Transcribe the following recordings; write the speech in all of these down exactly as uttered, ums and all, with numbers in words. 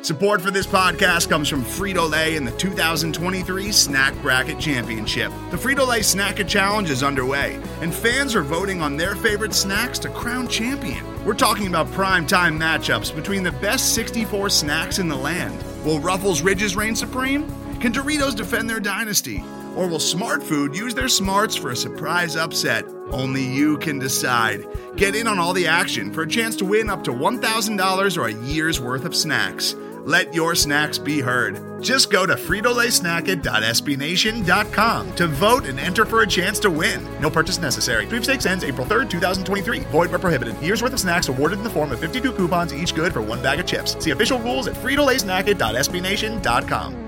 Support for this podcast comes from Frito-Lay and the two thousand twenty-three Snack Bracket Championship. The Frito-Lay Snack-A Challenge is underway, and fans are voting on their favorite snacks to crown champion. We're talking about prime-time matchups between the best sixty-four snacks in the land. Will Ruffles Ridges reign supreme? Can Doritos defend their dynasty? Or will Smart Food use their smarts for a surprise upset? Only you can decide. Get in on all the action for a chance to win up to one thousand dollars or a year's worth of snacks. Let your snacks be heard. Just go to Frito Lay Snack It dot S B Nation dot com to vote and enter for a chance to win. No purchase necessary. Sweepstakes ends April third, twenty twenty-three. Void where prohibited. Year's worth of snacks awarded in the form of fifty-two coupons, each good for one bag of chips. See official rules at Frito Lay Snack It dot S B Nation dot com.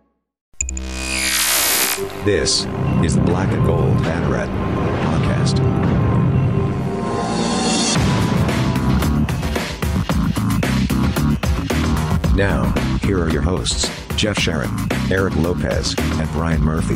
This is the Black and Gold Banneret Podcast. Now, here are your hosts, Jeff Sharon, Eric Lopez, and Brian Murphy.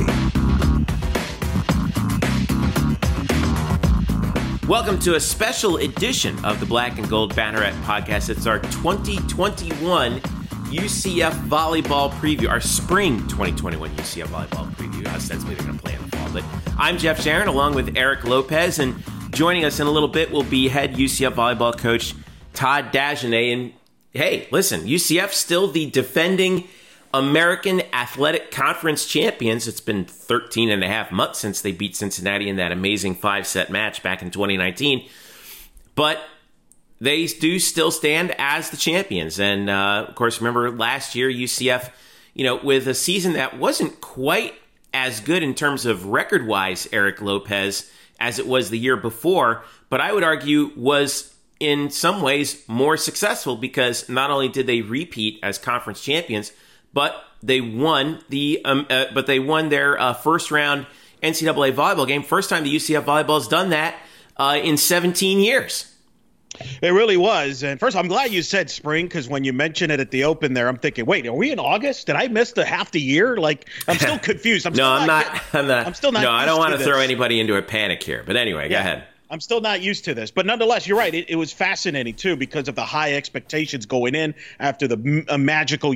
Welcome to a special edition of the Black and Gold Banneret Podcast. It's our twenty twenty-one U C F volleyball preview, our spring twenty twenty-one U C F volleyball preview. Ostensibly, they're going to play in the fall. But I'm Jeff Sharon, along with Eric Lopez, and joining us in a little bit will be head U C F volleyball coach Todd Dagenais. And hey, listen, U C F still the defending American Athletic Conference champions. It's been thirteen and a half months since they beat Cincinnati in that amazing five-set match back in twenty nineteen. But they do still stand as the champions. And, uh, of course, remember last year, U C F, you know, with a season that wasn't quite as good in terms of record-wise, Eric Lopez, as it was the year before, but I would argue was in some ways more successful because not only did they repeat as conference champions, but they won the um, uh, but they won their uh, first round N C double A volleyball game. First time the U C F volleyball has done that uh, in seventeen years. It really was. And first, I'm glad you said spring, because when you mentioned it at the open there, I'm thinking, wait, are we in August? Did I miss the half the year? Like, I'm still confused. I'm no, still I'm not, not. I'm not. I'm still not. No, I don't want to to throw anybody into a panic here. But anyway, yeah, go ahead. I'm still not used to this. But nonetheless, you're right. It, it was fascinating, too, because of the high expectations going in after the a magical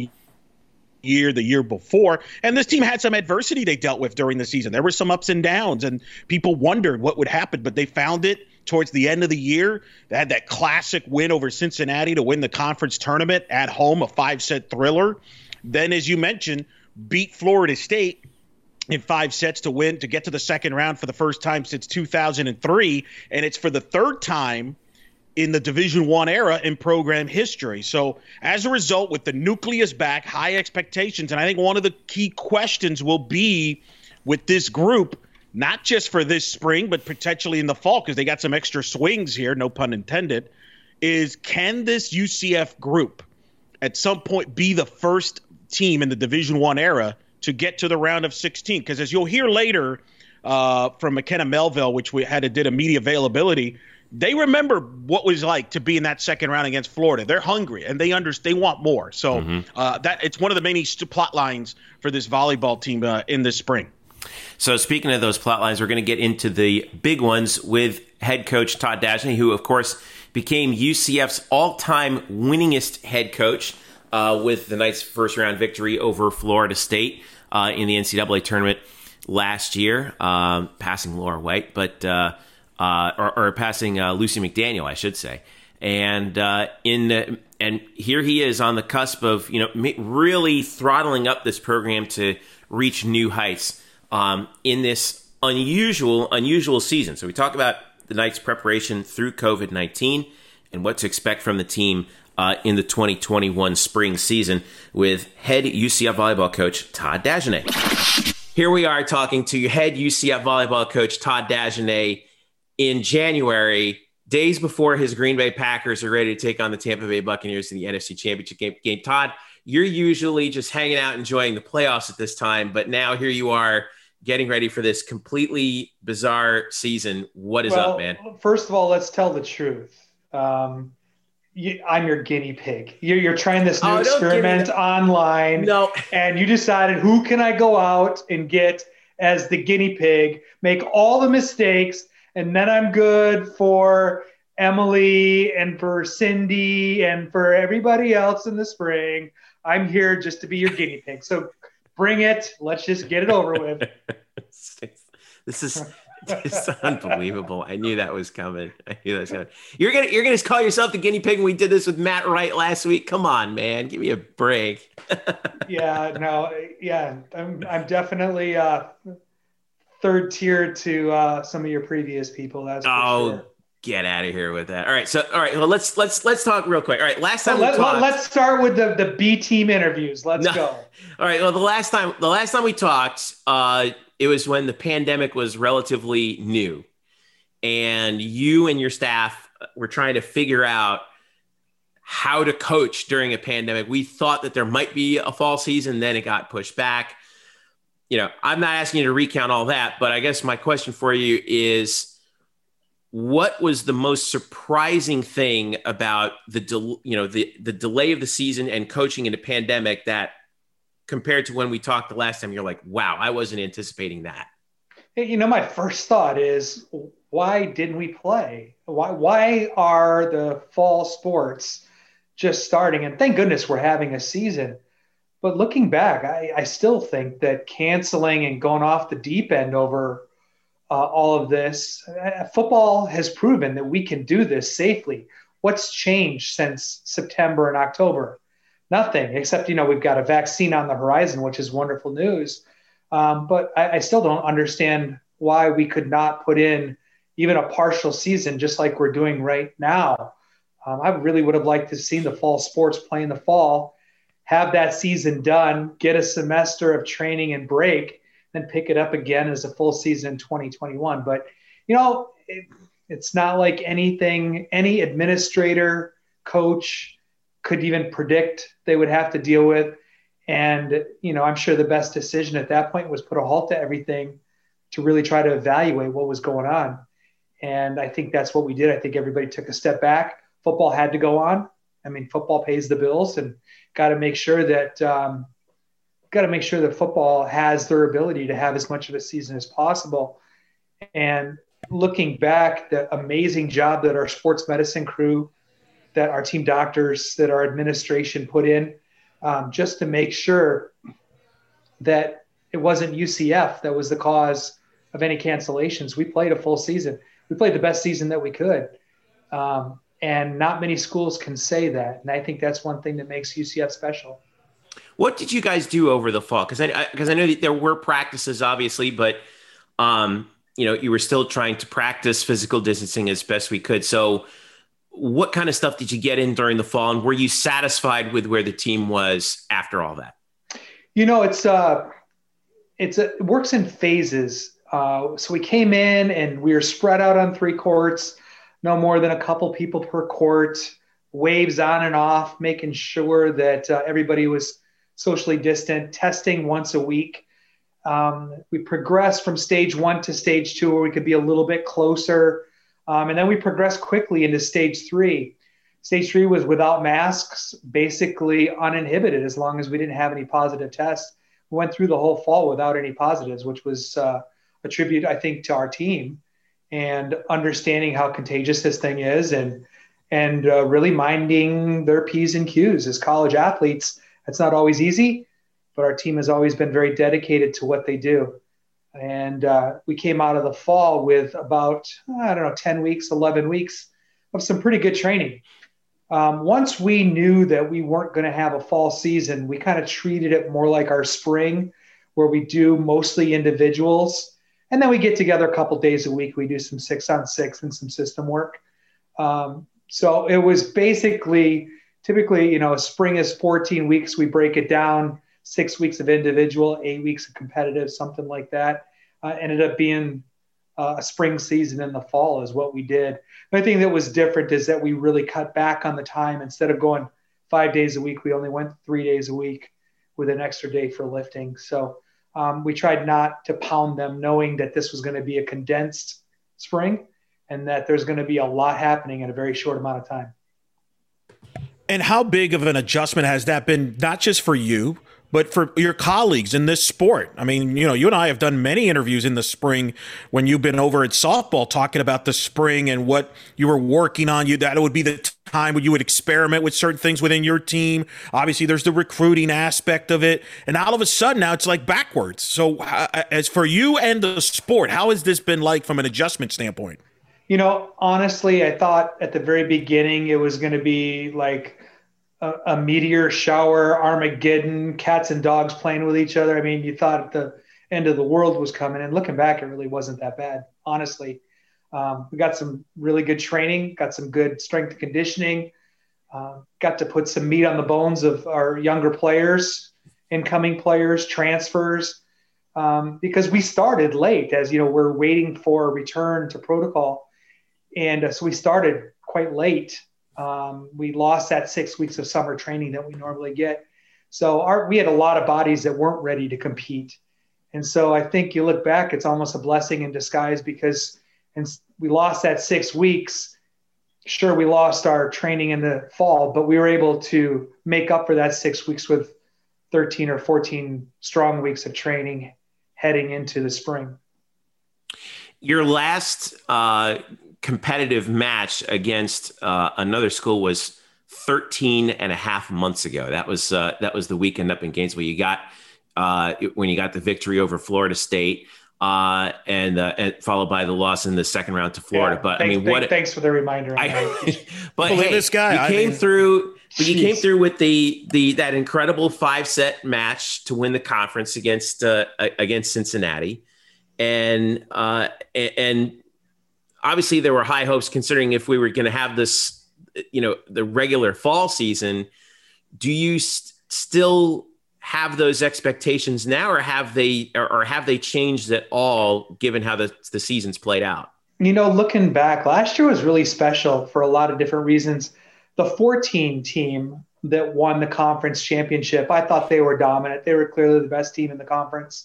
year the year before. And this team had some adversity they dealt with during the season. There were some ups and downs, and people wondered what would happen, but they found it towards the end of the year. They had that classic win over Cincinnati to win the conference tournament at home, a five-set thriller. Then, as you mentioned, beat Florida State in five sets to win, to get to the second round for the first time since two thousand three. And it's for the third time in the Division I era in program history. So as a result, with the nucleus back, high expectations, and I think one of the key questions will be with this group, not just for this spring, but potentially in the fall, because they got some extra swings here, no pun intended, is can this U C F group at some point be the first team in the Division I era to get to the round of sixteen? Because as you'll hear later uh, from McKenna Melville, which we had to did a media availability, they remember what it was like to be in that second round against Florida. They're hungry and they understand, they want more. So mm-hmm. uh, that it's one of the many st- plot lines for this volleyball team uh, in this spring. So speaking of those plot lines, we're going to get into the big ones with head coach Todd Dagenais, who, of course, became U C F's all-time winningest head coach uh, with the Knights' first-round victory over Florida State uh, in the N C double A tournament last year, um, passing Laura White, but uh, uh, or, or passing uh, Lucy McDaniel, I should say. And uh, in the, and here he is on the cusp of you know really throttling up this program to reach new heights. Um, in this unusual, unusual season. So we talk about the Knights' preparation through covid nineteen and what to expect from the team uh, in the twenty twenty-one spring season with head U C F volleyball coach Todd Dagenais. Here we are talking to head U C F volleyball coach Todd Dagenais in January, days before his Green Bay Packers are ready to take on the Tampa Bay Buccaneers in the N F C Championship game. game. Todd, you're usually just hanging out enjoying the playoffs at this time, but now here you are getting ready for this completely bizarre season. What is well, up, man? First of all, let's tell the truth. Um, you, I'm your guinea pig. You're, you're trying this new oh, experiment online. No. And you decided, who can I go out and get as the guinea pig, make all the mistakes, and then I'm good for Emily and for Cindy and for everybody else in the spring. I'm here just to be your guinea pig. So bring it. Let's just get it over with. This is it's unbelievable. I knew that was coming. I knew that was coming. You're gonna you're gonna call yourself the guinea pig. We did this with Matt Wright last week. Come on, man, give me a break. yeah, no, yeah, I'm I'm definitely uh, third tier to uh, some of your previous people. That's for oh. Sure. Get out of here with that. All right. So, all right. Well, let's, let's, let's talk real quick. All right. Last time so let, we talked, let's start with the, the B team interviews. Let's no. go. All right. Well, the last time, the last time we talked, uh, it was when the pandemic was relatively new and you and your staff were trying to figure out how to coach during a pandemic. We thought that there might be a fall season, then it got pushed back. You know, I'm not asking you to recount all that, but I guess my question for you is, what was the most surprising thing about the, del- you know, the, the delay of the season and coaching in a pandemic that compared to when we talked the last time, you're like, wow, I wasn't anticipating that. You know, my first thought is, why didn't we play? Why, why are the fall sports just starting? And thank goodness we're having a season. But looking back, I, I still think that canceling and going off the deep end over Uh, all of this, uh, football has proven that we can do this safely. What's changed since September and October? Nothing, except, you know, we've got a vaccine on the horizon, which is wonderful news. Um, but I, I still don't understand why we could not put in even a partial season, just like we're doing right now. Um, I really would have liked to see the fall sports play in the fall, have that season done, get a semester of training and break, then pick it up again as a full season in twenty twenty-one. But, you know, it, it's not like anything any administrator, coach could even predict they would have to deal with. And, you know, I'm sure the best decision at that point was put a halt to everything to really try to evaluate what was going on. And I think that's what we did. I think everybody took a step back. Football had to go on. I mean, football pays the bills, and got to make sure that um, – got to make sure that football has their ability to have as much of a season as possible. And looking back, the amazing job that our sports medicine crew, that our team doctors, that our administration put in, um, just to make sure that it wasn't U C F that was the cause of any cancellations. We played a full season. We played the best season that we could. Um, and not many schools can say that. And I think that's one thing that makes U C F special. What did you guys do over the fall? Because I because I, I know that there were practices, obviously, but um, you know, you were still trying to practice physical distancing as best we could. So, what kind of stuff did you get in during the fall, and were you satisfied with where the team was after all that? You know, it's uh, it's a, it works in phases. Uh, so we came in and we were spread out on three courts, no more than a couple people per court, waves on and off, making sure that uh, everybody was socially distant, testing once a week. Um, we progressed from stage one to stage two, where we could be a little bit closer. Um, and then we progressed quickly into stage three. Stage three was without masks, basically uninhibited, as long as we didn't have any positive tests. We went through the whole fall without any positives, which was uh, a tribute, I think, to our team and understanding how contagious this thing is, and and uh, really minding their P's and Q's as college athletes. It's not always easy, but our team has always been very dedicated to what they do. And uh, we came out of the fall with about, I don't know, ten weeks, eleven weeks of some pretty good training. Um, once we knew that we weren't going to have a fall season, we kind of treated it more like our spring, where we do mostly individuals. And then we get together a couple days a week. We do some six on six and some system work. Um, so it was basically, typically, you know, spring is fourteen weeks. We break it down, six weeks of individual, eight weeks of competitive, something like that. Uh, ended up being uh, a spring season in the fall is what we did. The only thing that was different is that we really cut back on the time. Instead of going five days a week, we only went three days a week with an extra day for lifting. So um, we tried not to pound them, knowing that this was going to be a condensed spring and that there's going to be a lot happening in a very short amount of time. And how big of an adjustment has that been, not just for you, but for your colleagues in this sport. I mean, you know, you and I have done many interviews in the spring when you've been over at softball talking about the spring and what you were working on. You that it would be the time when you would experiment with certain things within your team. Obviously, there's the recruiting aspect of it, and all of a sudden now it's like backwards. So, uh, as for you and the sport, how has this been like from an adjustment standpoint? You know, honestly, I thought at the very beginning it was going to be like a, a meteor shower, Armageddon, cats and dogs playing with each other. I mean, you thought the end of the world was coming, and looking back, it really wasn't that bad, honestly. Um, we got some really good training, got some good strength and conditioning, uh, got to put some meat on the bones of our younger players, incoming players, transfers, um, because we started late, as you know, we're waiting for a return to protocol. And uh, so we started quite late. Um, we lost that six weeks of summer training that we normally get. So our, we had a lot of bodies that weren't ready to compete. And so I think you look back, it's almost a blessing in disguise because and we lost that six weeks. Sure, we lost our training in the fall, but we were able to make up for that six weeks with thirteen or fourteen strong weeks of training heading into the spring. Your last uh, competitive match against uh, another school was thirteen and a half months ago. That was uh, that was the weekend up in Gainesville. You got uh, when you got the victory over Florida State. Uh, and, uh, and followed by the loss in the second round to Florida. Yeah, but thanks, I mean, what? Thanks for the reminder. I, but Look hey, at this guy. you I came mean, through. But you geez. came through with the the that incredible five set match to win the conference against uh, against Cincinnati, and uh, and obviously there were high hopes considering if we were going to have this, you know, the regular fall season. Do you st- still have those expectations now, or have they, or, or have they changed at all given how the, the season's played out? You know, looking back, last year was really special for a lot of different reasons. The fourteen team that won the conference championship, I thought they were dominant. They were clearly the best team in the conference.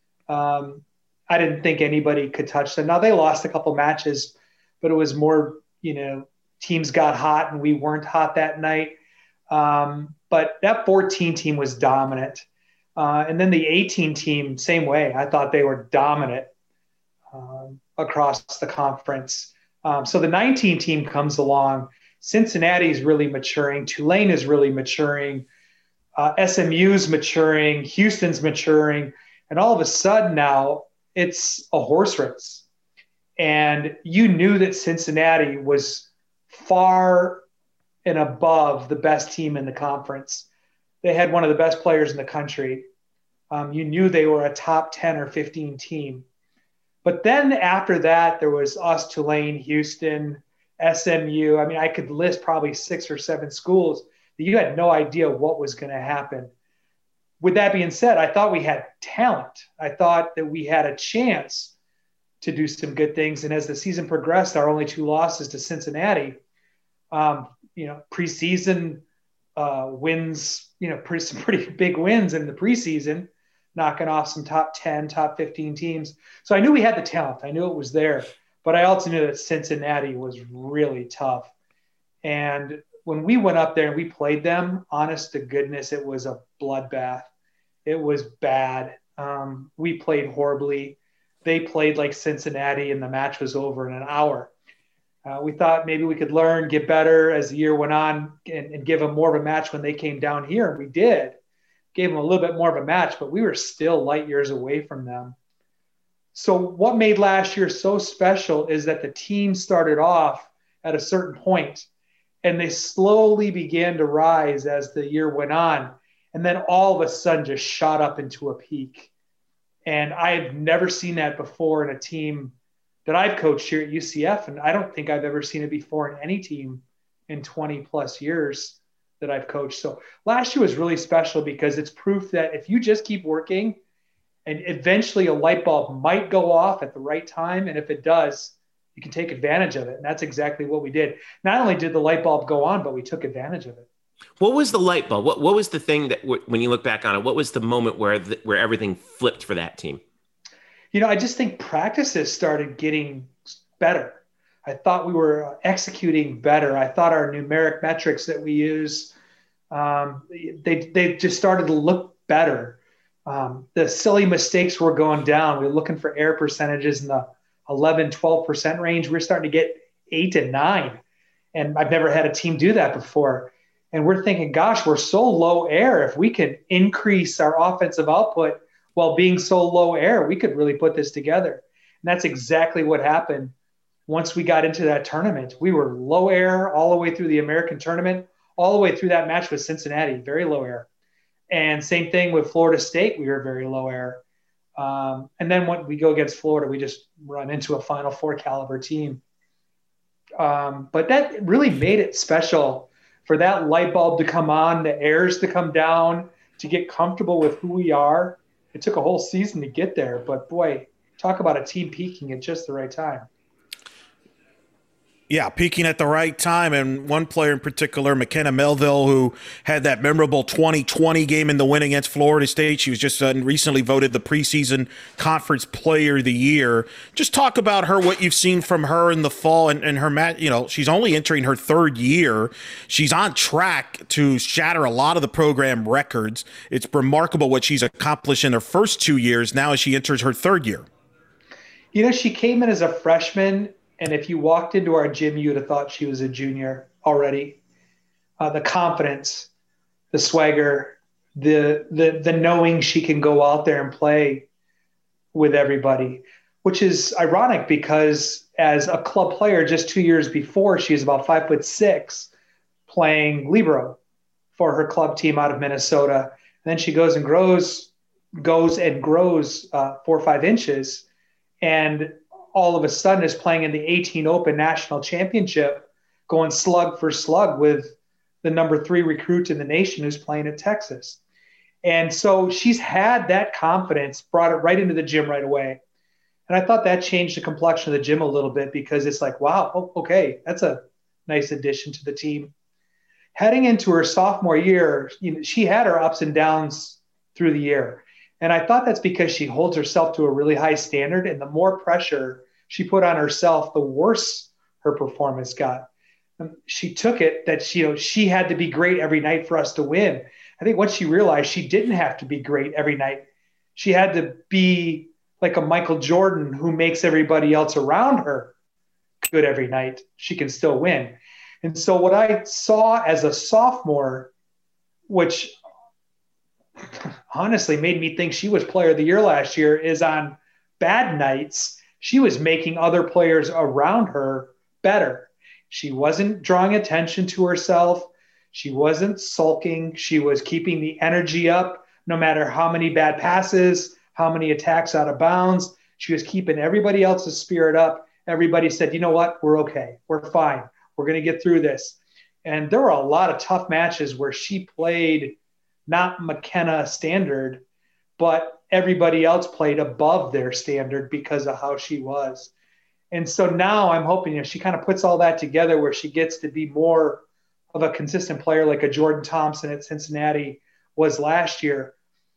Um, I didn't think anybody could touch them. Now they lost a couple matches, but it was more, you know, teams got hot and we weren't hot that night. Um, but that fourteen team was dominant. Uh, and then the eighteen team, same way. I thought they were dominant um, across the conference. Um, so the nineteen team comes along. Cincinnati is really maturing. Tulane is really maturing. Uh, S M U's maturing. Houston's maturing. And all of a sudden now it's a horse race. And you knew that Cincinnati was far and above the best team in the conference. They had one of the best players in the country. Um, you knew they were a top ten or fifteen team. But then after that, there was us, Tulane, Houston, S M U. I mean, I could list probably six or seven schools that you had no idea what was going to happen. With that being said, I thought we had talent. I thought that we had a chance to do some good things. And as the season progressed, our only two losses to Cincinnati, um, you know, preseason uh, wins, you know, pretty, some pretty big wins in the preseason, knocking off some top ten, top fifteen teams. So I knew we had the talent. I knew it was there, but I also knew that Cincinnati was really tough. And when we went up there and we played them, honest to goodness, it was a bloodbath. It was bad. Um, we played horribly. They played like Cincinnati and the match was over in an hour. Uh, we thought maybe we could learn, get better as the year went on and, and give them more of a match when they came down here. And we did. Gave them a little bit more of a match, but we were still light years away from them. So what made last year so special is that the team started off at a certain point and they slowly began to rise as the year went on. And then all of a sudden just shot up into a peak. And I've never seen that before in a team that I've coached here at U C F. And I don't think I've ever seen it before in any team in twenty plus years that I've coached. So last year was really special because it's proof that if you just keep working and eventually a light bulb might go off at the right time. And if it does, you can take advantage of it. And that's exactly what we did. Not only did the light bulb go on, but we took advantage of it. What was the light bulb? What, what was the thing that w- when you look back on it, what was the moment where, the, where everything flipped for that team? You know, I just think practices started getting better. I thought we were executing better. I thought our numeric metrics that we use, um, they they just started to look better. Um, the silly mistakes were going down. We were looking for error percentages in the eleven, twelve percent range. We're starting to get eight and nine. And I've never had a team do that before. And we're thinking, gosh, we're so low air. If we can increase our offensive output while being so low air, we could really put this together. And that's exactly what happened once we got into that tournament. We were low air all the way through the American tournament, all the way through that match with Cincinnati, very low air. And same thing with Florida State, we were very low air. Um, and then when we go against Florida, we just run into a Final Four caliber team. Um, but that really made it special for that light bulb to come on, the airs to come down, to get comfortable with who we are. It took a whole season to get there, but boy, talk about a team peaking at just the right time. Yeah, peaking at the right time. And one player in particular, McKenna Melville, who had that memorable twenty twenty game in the win against Florida State. She was just uh, recently voted the preseason conference player of the year. Just talk about her, what you've seen from her in the fall and, and her mat. You know, she's only entering her third year. She's on track to shatter a lot of the program records. It's remarkable what she's accomplished in her first two years now as she enters her third year. You know, she came in as a freshman, and if you walked into our gym, you would have thought she was a junior already. Uh, the confidence, the swagger, the, the the knowing she can go out there and play with everybody, which is ironic because as a club player just two years before, she was about five foot six playing libero for her club team out of Minnesota. And then she goes and grows, goes and grows uh, four or five inches. And all of a sudden is playing in the eighteen Open National Championship, going slug for slug with the number three recruit in the nation who's playing at Texas. And so she's had that confidence, brought it right into the gym right away. And I thought that changed the complexion of the gym a little bit because it's like, wow, okay, that's a nice addition to the team. Heading into her sophomore year, you know, she had her ups and downs through the year. And I thought that's because she holds herself to a really high standard, and the more pressure she put on herself, the worse her performance got. And she took it that she, you know, she had to be great every night for us to win. I think once she realized she didn't have to be great every night, she had to be like a Michael Jordan who makes everybody else around her good every night. She can still win. And so what I saw as a sophomore, which honestly made me think she was player of the year last year, is on bad nights, she was making other players around her better. She wasn't drawing attention to herself. She wasn't sulking. She was keeping the energy up no matter how many bad passes, how many attacks out of bounds. She was keeping everybody else's spirit up. Everybody said, you know what? We're okay. We're fine. We're going to get through this. And there were a lot of tough matches where she played not McKenna standard, but everybody else played above their standard because of how she was. And so now I'm hoping, you know, she kind of puts all that together where she gets to be more of a consistent player like a Jordan Thompson at Cincinnati was last year.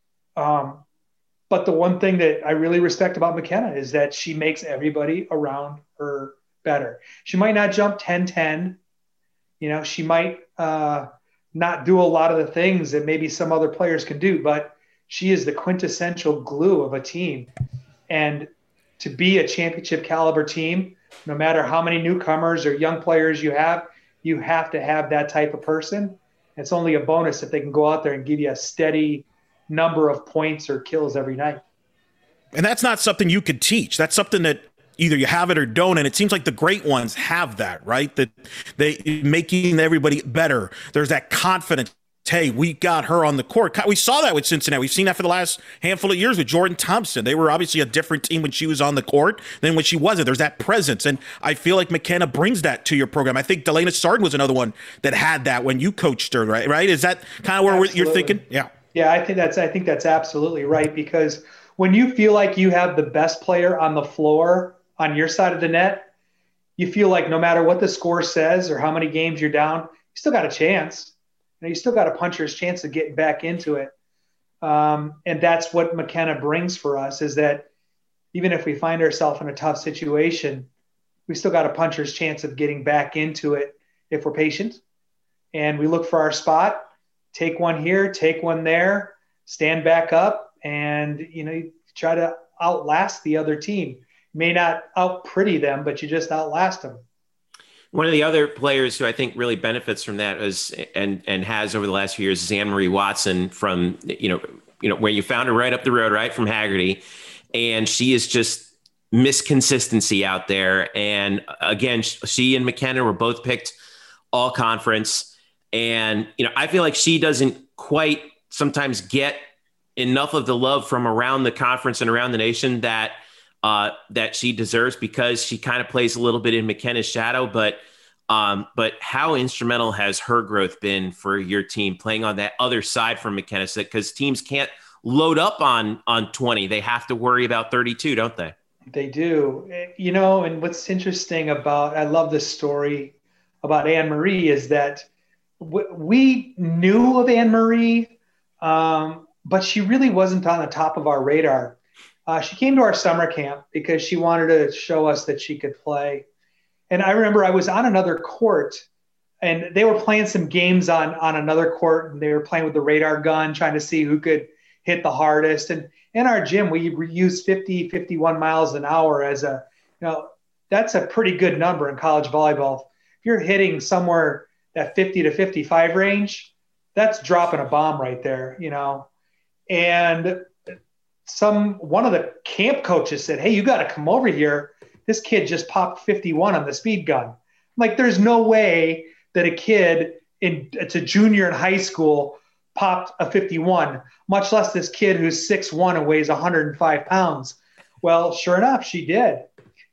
Um, but the one thing that I really respect about McKenna is that she makes everybody around her better. She might not jump ten ten. You know, she might uh, not do a lot of the things that maybe some other players can do, but she is the quintessential glue of a team. And to be a championship caliber team, no matter how many newcomers or young players you have, you have to have that type of person. It's only a bonus if they can go out there and give you a steady number of points or kills every night. And that's not something you could teach. That's something that either you have it or don't. And it seems like the great ones have that, right? That they making everybody better. There's that confidence. Hey, we got her on the court. We saw that with Cincinnati. We've seen that for the last handful of years with Jordan Thompson. They were obviously a different team when she was on the court than when she wasn't. There's that presence. And I feel like McKenna brings that to your program. I think Delana Sardin was another one that had that when you coached her, right? Right? Is that kind of where absolutely. You're thinking? Yeah. Yeah, I think that's I think that's absolutely right, because when you feel like you have the best player on the floor on your side of the net, you feel like no matter what the score says or how many games you're down, you still got a chance. You know, you still got a puncher's chance of getting back into it. Um, and that's what McKenna brings for us, is that even if we find ourselves in a tough situation, we still got a puncher's chance of getting back into it if we're patient and we look for our spot, take one here, take one there, stand back up and, you know, you try to outlast the other team. May not out pretty them, but you just outlast them. One of the other players who I think really benefits from that is and and has over the last few years is Anne-Marie Watson from, you know, you know, where you found her right up the road, right from Haggerty. And she is just miss consistency out there. And again, she and McKenna were both picked all conference. And, you know, I feel like she doesn't quite sometimes get enough of the love from around the conference and around the nation that uh, that she deserves, because she kind of plays a little bit in McKenna's shadow. But um, but how instrumental has her growth been for your team, playing on that other side from McKenna? Because teams can't load up on on twenty. They have to worry about thirty-two, don't they? They do. You know, and what's interesting about, I love this story about Anne-Marie is that w- we knew of Anne-Marie, um, but she really wasn't on the top of our radar. Uh, she came to our summer camp because she wanted to show us that she could play. And I remember I was on another court and they were playing some games on, on another court, and they were playing with the radar gun, trying to see who could hit the hardest. And in our gym, we use fifty, fifty-one miles an hour as a, you know, that's a pretty good number in college volleyball. If you're hitting somewhere that fifty to fifty-five range, that's dropping a bomb right there, you know. And some one of the camp coaches said, "Hey, you got to come over here. This kid just popped fifty-one on the speed gun." I'm like, there's no way that a kid in it's a junior in high school popped a fifty-one, much less this kid who's six one and weighs one hundred five pounds. Well, sure enough, she did.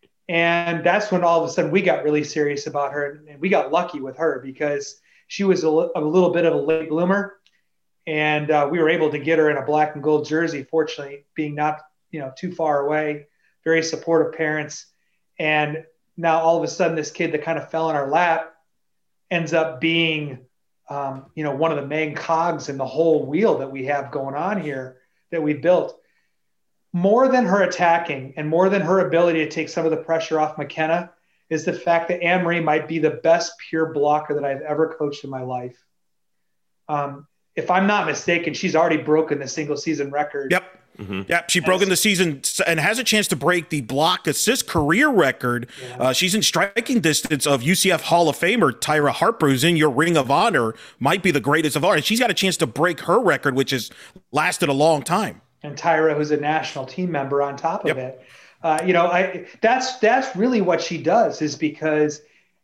And that's when all of a sudden we got really serious about her. And we got lucky with her because she was a, a little bit of a late bloomer. And uh, we were able to get her in a black and gold jersey, fortunately, being not, you know, too far away, very supportive parents. And now all of a sudden this kid that kind of fell in our lap ends up being, um, you know, one of the main cogs in the whole wheel that we have going on here that we built. More than her attacking and more than her ability to take some of the pressure off McKenna is the fact that Anne-Marie might be the best pure blocker that I've ever coached in my life. Um, if I'm not mistaken, she's already broken the single season record. Yep. Mm-hmm. Yep. She broke in the season and has a chance to break the block assist career record. Yeah. Uh, she's in striking distance of U C F Hall of Famer Tyra Harper, who's in your Ring of Honor, might be the greatest of all. And she's got a chance to break her record, which has lasted a long time. And Tyra, who's a national team member on top of yep. it. Uh, you know, I that's that's really what she does, is because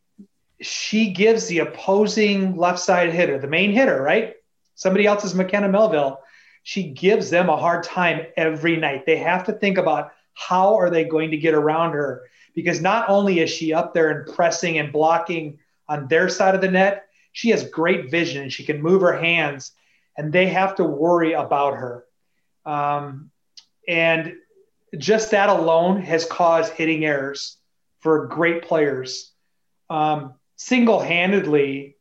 she gives the opposing left side hitter, the main hitter, right? Somebody else is McKenna Melville. She gives them a hard time every night. They have to think about how are they going to get around her, because not only is she up there and pressing and blocking on their side of the net, she has great vision and she can move her hands, and they have to worry about her. Um, and just that alone has caused hitting errors for great players. Um, single-handedly,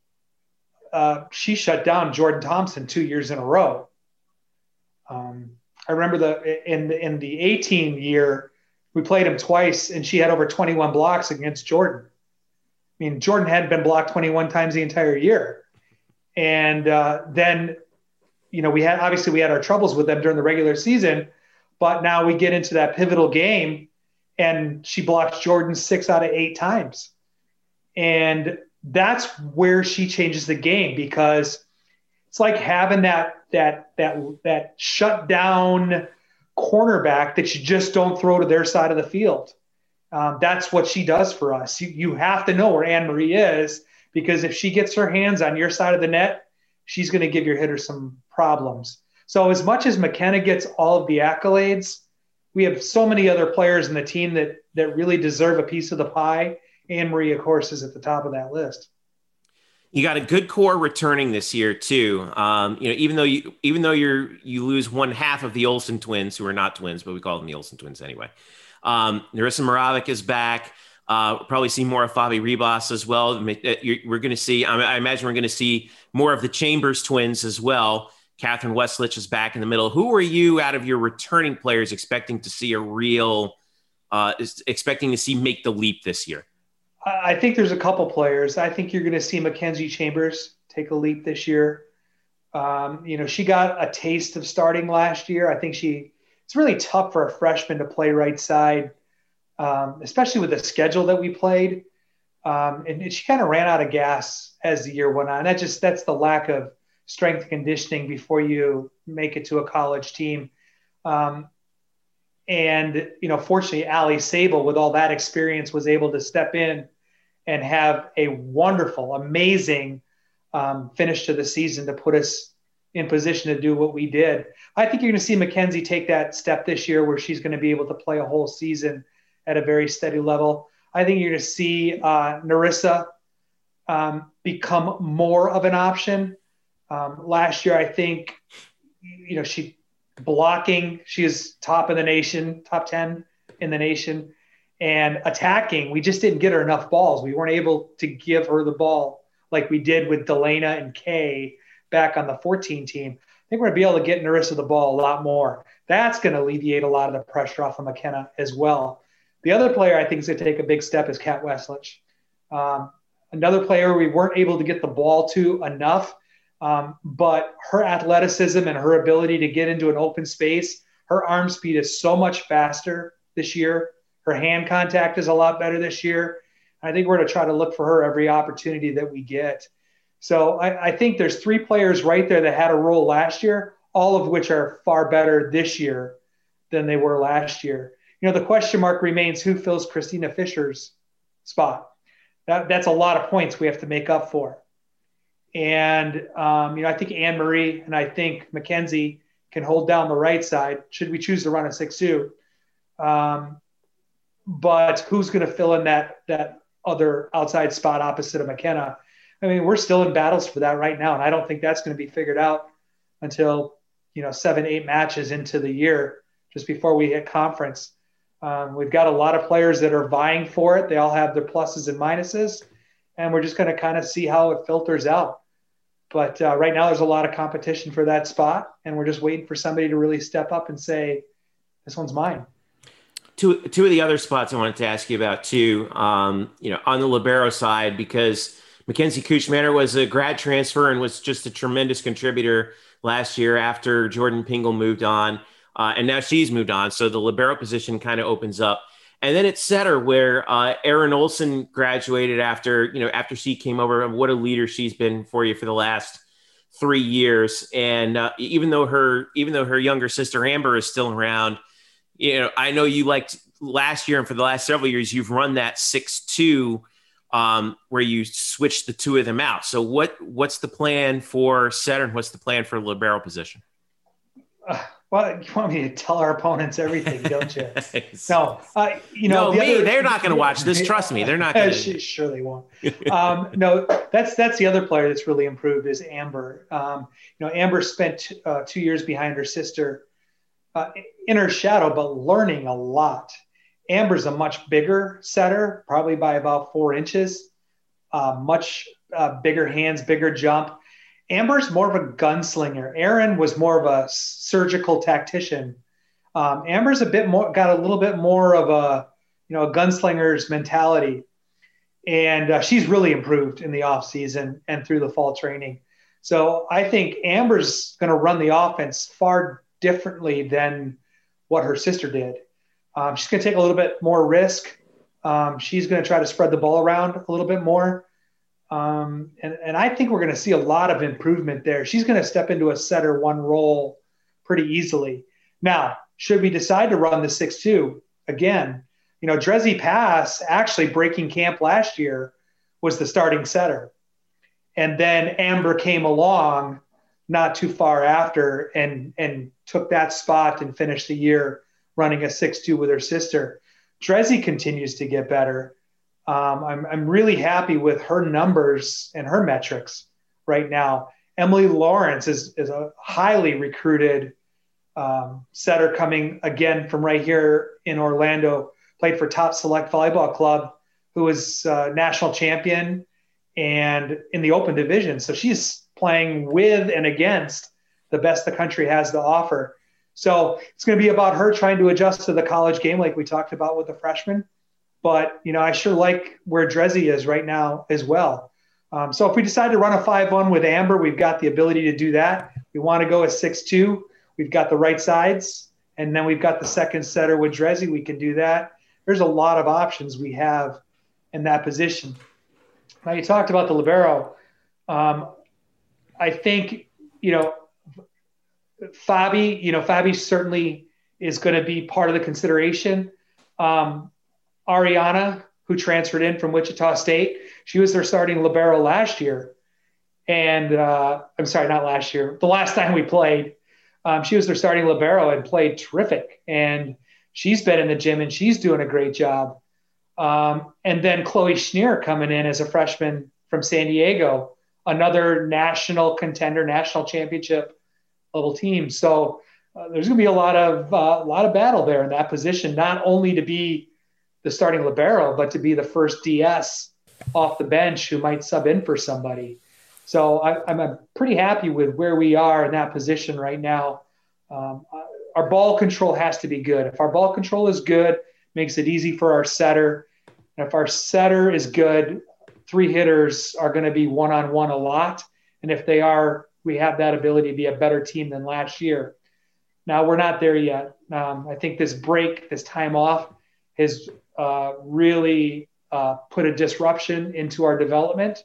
uh, she shut down Jordan Thompson two years in a row. Um, I remember the in the, in the eighteen year, we played him twice, and she had over twenty-one blocks against Jordan. I mean, Jordan hadn't been blocked twenty-one times the entire year. And uh, then, you know, we had obviously we had our troubles with them during the regular season, but now we get into that pivotal game, and she blocks Jordan six out of eight times. And that's where she changes the game, because it's like having that that that that shut down cornerback that you just don't throw to their side of the field. Um, that's what she does for us. You you have to know where Anne-Marie is, because if she gets her hands on your side of the net, she's going to give your hitter some problems. So as much as McKenna gets all of the accolades, we have so many other players in the team that that really deserve a piece of the pie. Anne-Marie, of course, is at the top of that list. You got a good core returning this year too. Um, you know, even though you even though you're you lose one half of the Olsen twins, who are not twins, but we call them the Olsen twins anyway. Um, Narissa Moravec is back. Uh, we'll probably see more of Fabi Ribas as well. We're going to see. I imagine we're going to see more of the Chambers twins as well. Catherine Westlich is back in the middle. Who are you, out of your returning players, expecting to see a real, uh, expecting to see make the leap this year? I think there's a couple players. I think you're going to see Mackenzie Chambers take a leap this year. Um, you know, she got a taste of starting last year. I think she, it's really tough for a freshman to play right side, um, especially with the schedule that we played. Um, and, and she kind of ran out of gas as the year went on. That just, that's the lack of strength and conditioning before you make it to a college team. Um, and, you know, fortunately, Allie Sable, with all that experience, was able to step in and have a wonderful, amazing um, finish to the season to put us in position to do what we did. I think you're going to see Mackenzie take that step this year where she's going to be able to play a whole season at a very steady level. I think you're going to see uh, Narissa um, become more of an option. Um, last year, I think, you know, she blocking, she is top in the nation, top ten in the nation. And attacking, we just didn't get her enough balls. We weren't able to give her the ball like we did with Delana and Kay back on the fourteen team. I think we're going to be able to get Narissa the ball a lot more. That's going to alleviate a lot of the pressure off of McKenna as well. The other player I think is going to take a big step is Kat Westlich. Um, another player we weren't able to get the ball to enough, um, but her athleticism and her ability to get into an open space, her arm speed is so much faster this year. Her hand contact is a lot better this year. I think we're going to try to look for her every opportunity that we get. So I, I think there's three players right there that had a role last year, all of which are far better this year than they were last year. You know, the question mark remains who fills Christina Fisher's spot. That, that's a lot of points we have to make up for. And, um, you know, I think Anne Marie and I think Mackenzie can hold down the right side should we choose to run a six two. Um, but who's going to fill in that that other outside spot opposite of McKenna? I mean, we're still in battles for that right now, and I don't think that's going to be figured out until, you know, seven, eight matches into the year, just before we hit conference. Um, we've got a lot of players that are vying for it. They all have their pluses and minuses, and we're just going to kind of see how it filters out. But uh, right now there's a lot of competition for that spot, and we're just waiting for somebody to really step up and say, this one's mine. Two, two of the other spots I wanted to ask you about too, um, you know, on the libero side, because Mackenzie Kuchmaner was a grad transfer and was just a tremendous contributor last year after Jordan Pingle moved on. Uh, and now she's moved on. So the libero position kind of opens up. And then it's setter where uh, Erin Olsen graduated after, you know, after she came over. What a leader she's been for you for the last three years. And uh, even though her, even though her younger sister Amber is still around, you know, I know you liked last year and for the last several years, you've run that six two um, where you switched the two of them out. So what, what's the plan for setter and what's the plan for libero position? Uh, well, you want me to tell our opponents everything, don't you? No, uh, you know, no, the me, other, they're not going to watch this. Trust me, they're not going to. Sure they won't. Um, no, that's, that's the other player that's really improved is Amber. Um, you know, Amber spent uh, two years behind her sister uh, in her shadow, but learning a lot. Amber's a much bigger setter, probably by about four inches, uh, much uh, bigger hands, bigger jump. Amber's more of a gunslinger. Erin was more of a surgical tactician. Um, Amber's a bit more, got a little bit more of a, you know, a gunslinger's mentality. And uh, she's really improved in the off season and through the fall training. So I think Amber's going to run the offense far differently than what her sister did. Um, she's going to take a little bit more risk. Um, she's going to try to spread the ball around a little bit more. Um, and, and I think we're going to see a lot of improvement there. She's going to step into a setter one role pretty easily. Now, should we decide to run the six two again, you know, Dreszy Pass actually breaking camp last year was the starting setter. And then Amber came along not too far after and, and took that spot and finished the year running a six two with her sister. Dreszy continues to get better. Um, I'm, I'm really happy with her numbers and her metrics right now. Emily Lawrence is, is a highly recruited um, setter coming again from right here in Orlando, played for Top Select Volleyball Club, who was uh, national champion and in the open division. So she's playing with and against the best the country has to offer. So it's going to be about her trying to adjust to the college game like we talked about with the freshmen. But, you know, I sure like where Dreszy is right now as well. Um, so if we decide to run a five one with Amber, we've got the ability to do that. We want to go a six two. We've got the right sides, and then we've got the second setter with Drezzy. We can do that. There's a lot of options we have in that position. Now, you talked about the libero. Um, I think, you know, Fabi, you know, Fabi certainly is going to be part of the consideration. Um, Ariana, who transferred in from Wichita State, she was their starting libero last year. And uh, I'm sorry, not last year, the last time we played. Um, she was their starting libero and played terrific. And she's been in the gym and she's doing a great job. Um, and then Chloe Schneer coming in as a freshman from San Diego, another national contender, national championship level team. So uh, there's going to be a lot of uh, a lot of battle there in that position, not only to be the starting libero, but to be the first D S off the bench who might sub in for somebody. So I, I'm, I'm pretty happy with where we are in that position right now. Um, our ball control has to be good. If our ball control is good, makes it easy for our setter. And if our setter is good, three hitters are going to be one-on-one a lot. And if they are, we have that ability to be a better team than last year. Now, we're not there yet. Um, I think this break, this time off, has uh, really uh, put a disruption into our development.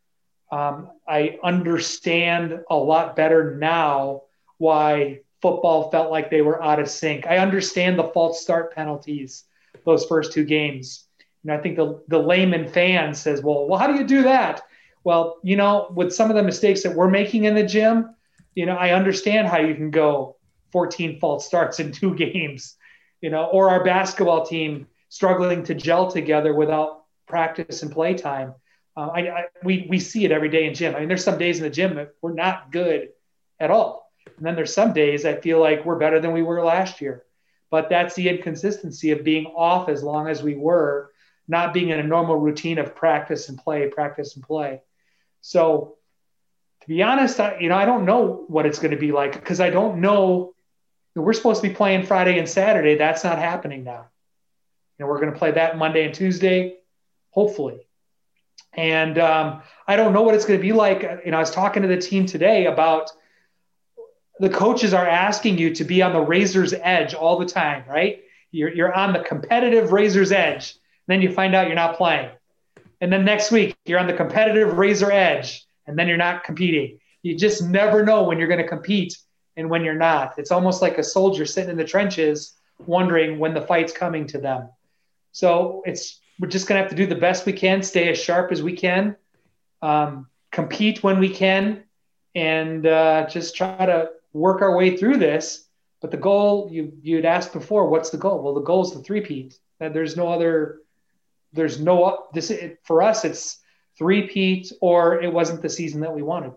Um, I understand a lot better now why football felt like they were out of sync. I understand the false start penalties those first two games. And I think the, the layman fan says, well, well, how do you do that? Well, you know, with some of the mistakes that we're making in the gym, you know, I understand how you can go fourteen false starts in two games, you know, or our basketball team struggling to gel together without practice and play time. Uh, I, I, we, we see it every day in gym. I mean, there's some days in the gym that we're not good at all. And then there's some days I feel like we're better than we were last year. But that's the inconsistency of being off as long as we were, not being in a normal routine of practice and play, practice and play. So to be honest, I, you know, I don't know what it's going to be like because I don't know. We're supposed to be playing Friday and Saturday. That's not happening now. You know, we're going to play that Monday and Tuesday, hopefully. And um, I don't know what it's going to be like. You know, I was talking to the team today about the coaches are asking you to be on the razor's edge all the time, right? You're, you're on the competitive razor's edge. Then you find out you're not playing. And then next week, you're on the competitive razor edge, and then you're not competing. You just never know when you're going to compete and when you're not. It's almost like a soldier sitting in the trenches wondering when the fight's coming to them. So it's we're just going to have to do the best we can, stay as sharp as we can, um, compete when we can, and uh, just try to work our way through this. But the goal, you, you'd asked before, what's the goal? Well, the goal is the three-peat. There's no other – there's no – this it, for us, it's three-peat or it wasn't the season that we wanted.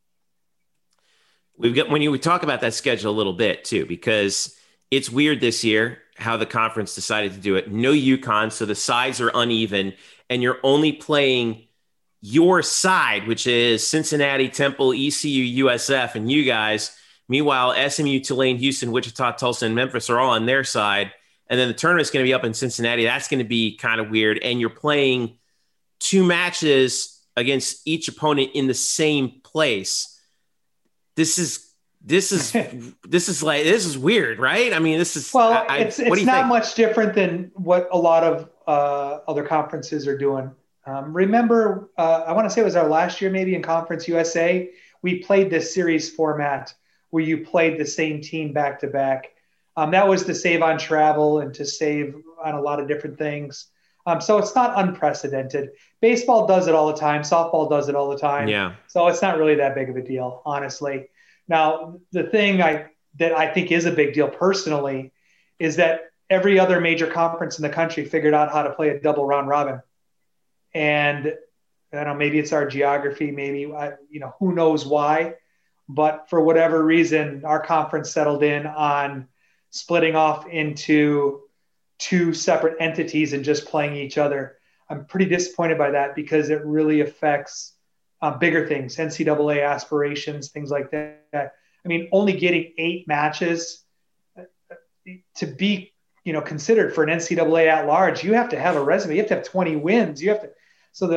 We've got – when you talk about that schedule a little bit too, because it's weird this year how the conference decided to do it. No UConn, so the sides are uneven, and you're only playing your side, which is Cincinnati, Temple, E C U, U S F, and you guys. Meanwhile, S M U, Tulane, Houston, Wichita, Tulsa, and Memphis are all on their side. And then the tournament's going to be up in Cincinnati. That's going to be kind of weird. And you're playing two matches against each opponent in the same place. This is This is this is like this is weird, right? I mean, this is well. I, it's what it's do you not think? much different than what a lot of uh, other conferences are doing. Um, remember, uh, I want to say it was our last year, maybe in Conference U S A, we played this series format where you played the same team back to back. Um, that was to save on travel and to save on a lot of different things. Um, so it's not unprecedented. Baseball does it all the time. Softball does it all the time. Yeah. So it's not really that big of a deal, honestly. Now, the thing I that I think is a big deal personally is that every other major conference in the country figured out how to play a double round robin. And I don't know, maybe it's our geography, maybe, I, you know, who knows why. But for whatever reason, our conference settled in on splitting off into two separate entities and just playing each other. I'm pretty disappointed by that because it really affects uh, bigger things, N C double A aspirations, things like that. I mean, only getting eight matches to be, you know, considered for an N C double A at large, you have to have a resume. You have to have twenty wins. You have to. So that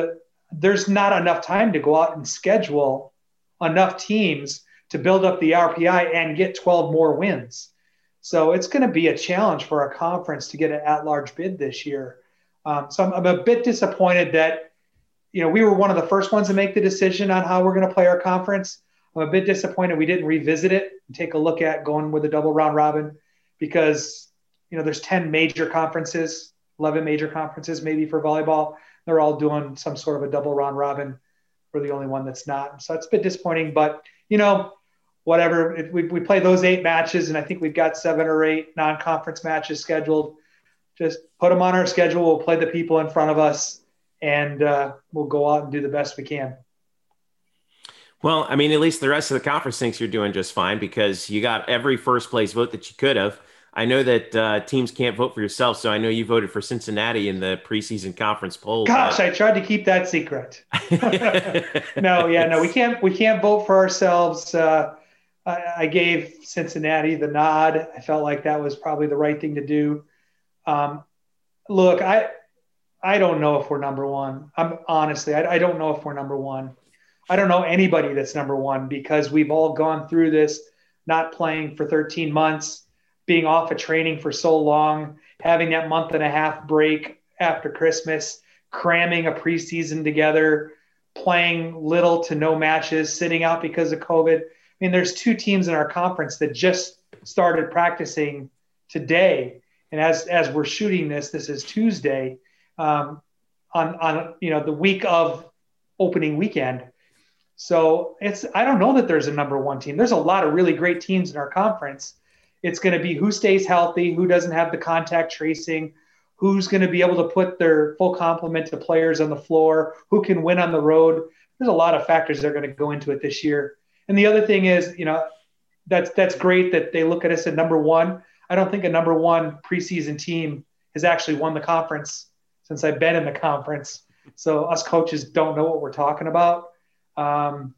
there's not enough time to go out and schedule enough teams to build up the R P I and get twelve more wins. So it's going to be a challenge for our conference to get an at-large bid this year. Um, so I'm, I'm a bit disappointed that, you know, we were one of the first ones to make the decision on how we're going to play our conference. I'm a bit disappointed we didn't revisit it and take a look at going with a double round robin, because, you know, there's ten major conferences, eleven major conferences maybe for volleyball. They're all doing some sort of a double round robin. We're the only one that's not. So it's a bit disappointing, but, you know, whatever. If we, we play those eight matches, and I think we've got seven or eight non-conference matches scheduled. Just put them on our schedule. We'll play the people in front of us, and uh, we'll go out and do the best we can. Well, I mean, at least the rest of the conference thinks you're doing just fine, because you got every first place vote that you could have. I know that uh, teams can't vote for yourself, so I know you voted for Cincinnati in the preseason conference poll. Gosh, but... I tried to keep that secret. no, yeah, no, we can't. We can't vote for ourselves. Uh, I, I gave Cincinnati the nod. I felt like that was probably the right thing to do. Um, look, I I don't know if we're number one. I'm honestly, I, I don't know if we're number one. I don't know anybody that's number one, because we've all gone through this, not playing for thirteen months. Being off of training for so long, having that month and a half break after Christmas, cramming a preseason together, playing little to no matches, sitting out because of COVID. I mean, there's two teams in our conference that just started practicing today. And as, as we're shooting this, this is Tuesday, um, on, on, you know, the week of opening weekend. So it's, I don't know that there's a number one team. There's a lot of really great teams in our conference. It's going to be who stays healthy, who doesn't have the contact tracing, who's going to be able to put their full complement of players on the floor, who can win on the road. There's a lot of factors that are going to go into it this year. And the other thing is, you know, that's that's great that they look at us at number one. I don't think a number one preseason team has actually won the conference since I've been in the conference. So us coaches don't know what we're talking about. Um,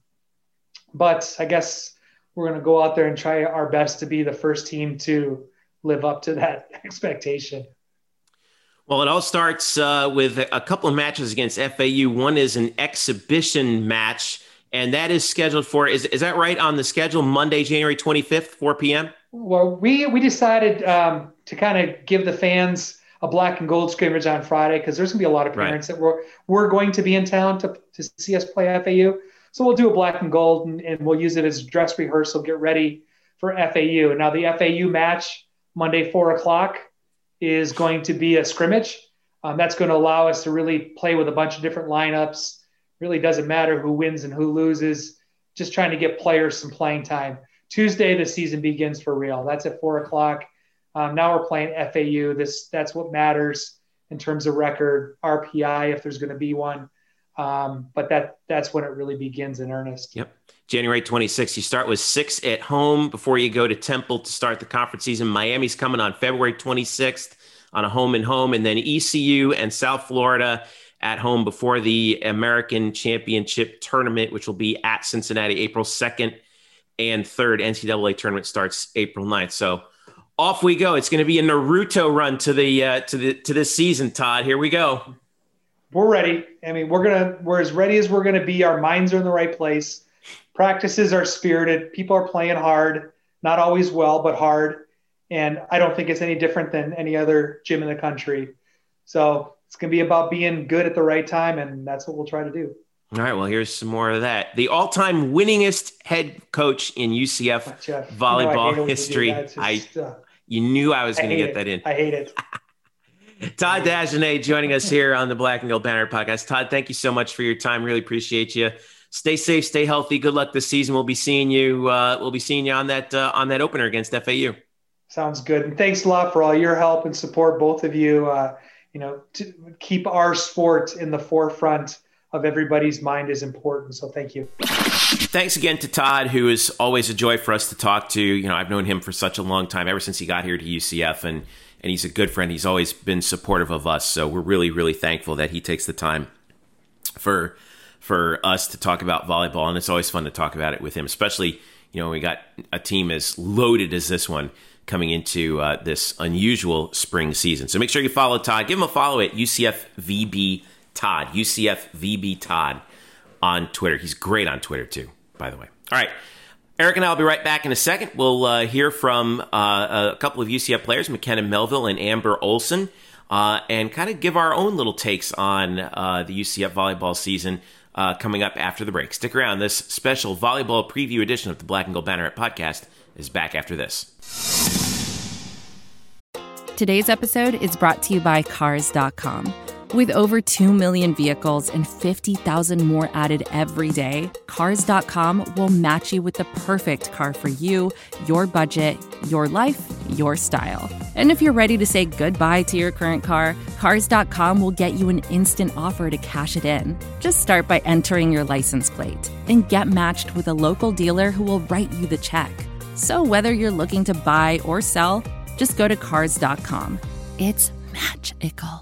but I guess we're going to go out there and try our best to be the first team to live up to that expectation. Well, it all starts uh, with a couple of matches against F A U. One is an exhibition match, and that is scheduled for, is, is that right, on the schedule, Monday, January twenty-fifth, four p.m.? Well, we, we decided um, to kind of give the fans a black and gold scrimmage on Friday, because there's going to be a lot of parents right. that we're, we're going to be in town to, to see us play F A U. So we'll do a black and gold, and, and we'll use it as dress rehearsal, get ready for F A U. Now, the F A U match, Monday, four o'clock, is going to be a scrimmage. Um, that's going to allow us to really play with a bunch of different lineups. Really doesn't matter who wins and who loses, just trying to get players some playing time. Tuesday, the season begins for real. That's at four o'clock. Um, now we're playing F A U. This That's what matters in terms of record, R P I, if there's going to be one. Um, but that that's when it really begins in earnest. Yep. January twenty-sixth, you start with six at home before you go to Temple to start the conference season. Miami's coming on February twenty-sixth on a home and home, and then E C U and South Florida at home before the American Championship Tournament, which will be at Cincinnati April second and third. N C double A tournament starts April ninth. So off we go. It's going to be a Naruto run to the uh, to the to this season, Todd. Here we go. We're ready. I mean, we're gonna we're as ready as we're gonna be. Our minds are in the right place. Practices are spirited. People are playing hard, not always well, but hard. And I don't think it's any different than any other gym in the country. So it's gonna be about being good at the right time, and that's what we'll try to do. All right. Well, here's some more of that. The all-time winningest head coach in U C F Jeff, volleyball you know, I history. Just, I uh, you knew I was going to get it. that in. I hate it. Todd Dagenais joining us here on the Black and Gold Banner podcast. Todd, thank you so much for your time. Really appreciate you. Stay safe, stay healthy. Good luck this season. We'll be seeing you. Uh, we'll be seeing you on that uh, on that opener against F A U. Sounds good. And thanks a lot for all your help and support, both of you. Uh, you know, to keep our sport in the forefront of everybody's mind is important. So thank you. Thanks again to Todd, who is always a joy for us to talk to. You know, I've known him for such a long time, ever since he got here to U C F, and and he's a good friend. He's always been supportive of us. So we're really, really thankful that he takes the time for for us to talk about volleyball. And it's always fun to talk about it with him, especially, you know, we got a team as loaded as this one coming into uh, this unusual spring season. So make sure you follow Todd. Give him a follow at U C F V B Todd, U C F V B Todd on Twitter. He's great on Twitter, too, by the way. All right. Eric and I will be right back in a second. We'll uh, hear from uh, a couple of U C F players, McKenna Melville and Amber Olson, uh, and kind of give our own little takes on uh, the U C F volleyball season uh, coming up after the break. Stick around. This special volleyball preview edition of the Black and Gold Banneret podcast is back after this. Today's episode is brought to you by Cars dot com. With over two million vehicles and fifty thousand more added every day, Cars dot com will match you with the perfect car for you, your budget, your life, your style. And if you're ready to say goodbye to your current car, Cars dot com will get you an instant offer to cash it in. Just start by entering your license plate and get matched with a local dealer who will write you the check. So whether you're looking to buy or sell, just go to Cars dot com. It's magical.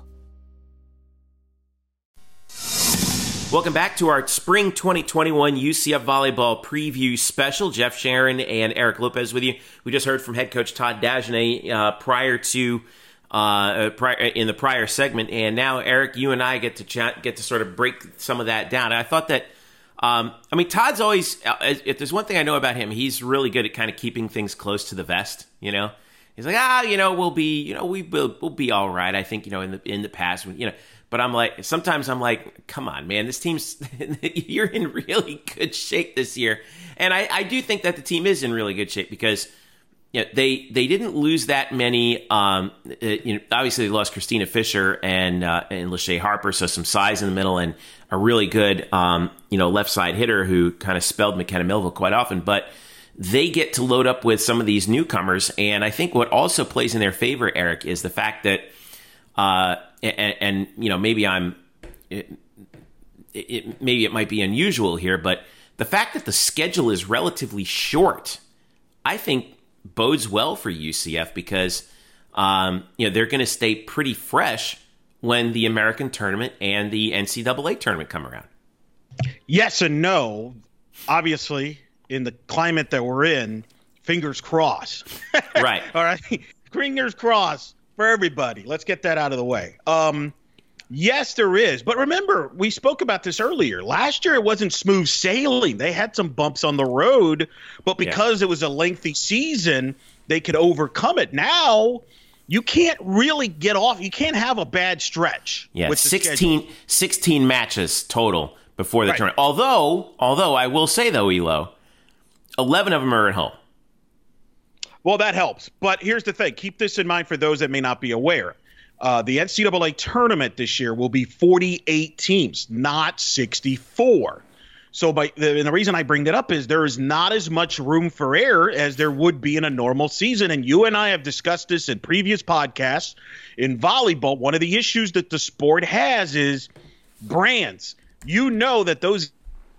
Welcome back to our Spring twenty twenty-one U C F Volleyball Preview Special. Jeff Sharon and Eric Lopez with you. We just heard from head coach Todd Dagenais uh, prior to uh, prior, in the prior segment, and now Eric, you and I get to chat, get to sort of break some of that down. And I thought that, um, I mean, Todd's always. If there's one thing I know about him, he's really good at kind of keeping things close to the vest. You know, he's like, ah, you know, we'll be, you know, we will we'll be all right. I think, you know, in the in the past, you know. But I'm like, sometimes I'm like, come on, man, this team's, you're in really good shape this year. And I, I do think that the team is in really good shape because, you know, they they didn't lose that many. Um, you know, obviously, they lost Christina Fisher and uh, and Lachey Harper, so some size in the middle and a really good, um, you know, left side hitter who kind of spelled McKenna Melville quite often. But they get to load up with some of these newcomers. And I think what also plays in their favor, Eric, is the fact that, uh, and, and you know, maybe I'm, it, it, maybe it might be unusual here, but the fact that the schedule is relatively short, I think bodes well for U C F because, um, you know, they're going to stay pretty fresh when the American tournament and the N C double A tournament come around. Yes and no. Obviously, in the climate that we're in, fingers crossed. Right. All right. Fingers crossed for everybody. Let's get that out of the way. Um, yes, there is. But remember, we spoke about this earlier. Last year, it wasn't smooth sailing. They had some bumps on the road, but because yeah. it was a lengthy season, they could overcome it. Now, you can't really get off. You can't have a bad stretch. Yeah, with sixteen, sixteen matches total before the right. tournament. Although, although I will say, though, Elo, eleven of them are at home. Well, that helps. But here's the thing. Keep this in mind for those that may not be aware. Uh, the N C double A tournament this year will be forty-eight teams, not sixty-four. So by the, and the reason I bring that up is there is not as much room for error as there would be in a normal season. And you and I have discussed this in previous podcasts. In volleyball, one of the issues that the sport has is brands. You know that those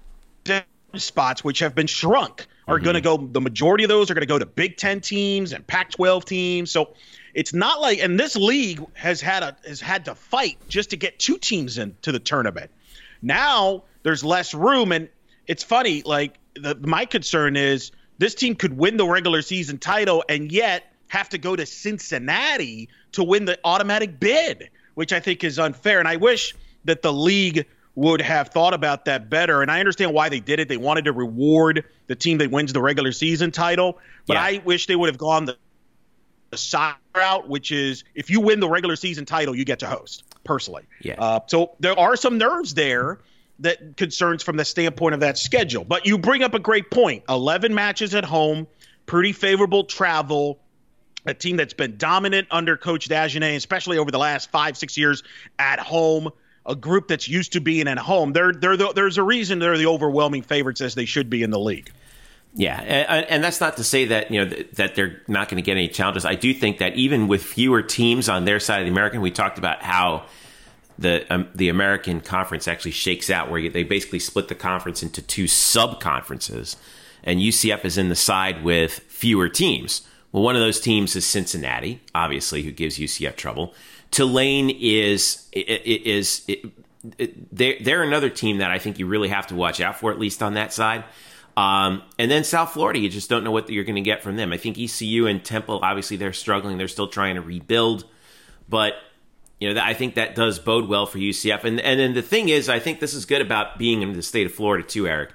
spots, which have been shrunk, are mm-hmm. going to go, the majority of those are going to go to Big Ten teams and Pac twelve teams. So it's not like, and this league has had a has had to fight just to get two teams into the tournament. Now there's less room, and it's funny. Like the, my concern is this team could win the regular season title and yet have to go to Cincinnati to win the automatic bid, which I think is unfair. And I wish that the league would have thought about that better. And I understand why they did it. They wanted to reward the team that wins the regular season title, but yeah. I wish they would have gone the, the side route, which is if you win the regular season title, you get to host. Personally. Yeah. Uh, so there are some nerves there that concerns from the standpoint of that schedule. But you bring up a great point. eleven matches at home, pretty favorable travel, a team that's been dominant under Coach Dagenais, especially over the last five, six years at home, a group that's used to being at home. They're, they're the, there's a reason they're the overwhelming favorites as they should be in the league. Yeah, and, and that's not to say that you know that they're not going to get any challenges. I do think that even with fewer teams on their side of the American, we talked about how the um, the American Conference actually shakes out, where they basically split the conference into two sub-conferences, and U C F is in the side with fewer teams. Well, one of those teams is Cincinnati, obviously, who gives U C F trouble. Tulane is is, is they're, they're another team that I think you really have to watch out for, at least on that side. Um, and then South Florida, you just don't know what you're going to get from them. I think E C U and Temple, obviously, they're struggling. They're still trying to rebuild. But you know, I think that does bode well for U C F. And and then the thing is, I think this is good about being in the state of Florida too, Eric.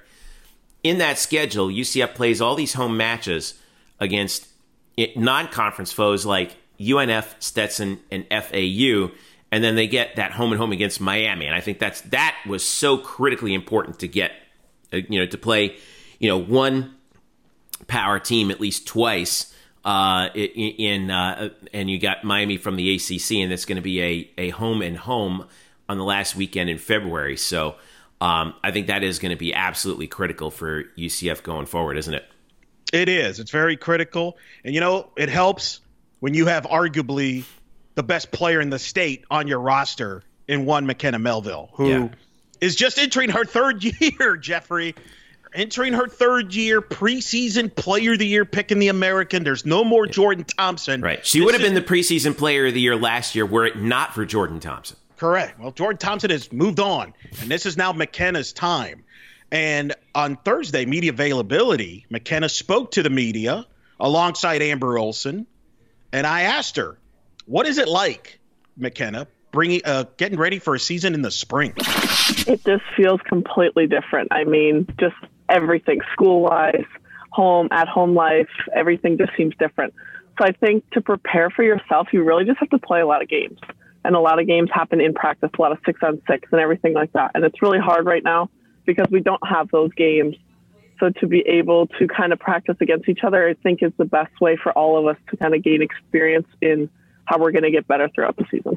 In that schedule, U C F plays all these home matches against non-conference foes like U N F, Stetson, and F A U, and then they get that home and home against Miami. And I think that's that was so critically important to get, uh, you know, to play, you know, one power team at least twice. Uh, in uh, and you got Miami from the A C C, and it's going to be a a home and home on the last weekend in February. So um, I think that is going to be absolutely critical for U C F going forward, isn't it? It is. It's very critical, and you know it helps when you have arguably the best player in the state on your roster in one McKenna Melville, who yeah. is just entering her third year, Jeffrey. Entering her third year, preseason player of the year, picking the American. There's no more Jordan Thompson. Right. She this would have is, been the preseason player of the year last year were it not for Jordan Thompson. Correct. Well, Jordan Thompson has moved on, and this is now McKenna's time. And on Thursday, media availability, McKenna spoke to the media alongside Amber Olsen, and I asked her, what is it like, McKenna, bringing uh, getting ready for a season in the spring? It just feels completely different. I mean, just everything, school-wise, home, at-home life, everything just seems different. So I think to prepare for yourself, you really just have to play a lot of games. And a lot of games happen in practice, a lot of six-on-six and everything like that. And it's really hard right now because we don't have those games. So to be able to kind of practice against each other, I think is the best way for all of us to kind of gain experience in how we're going to get better throughout the season.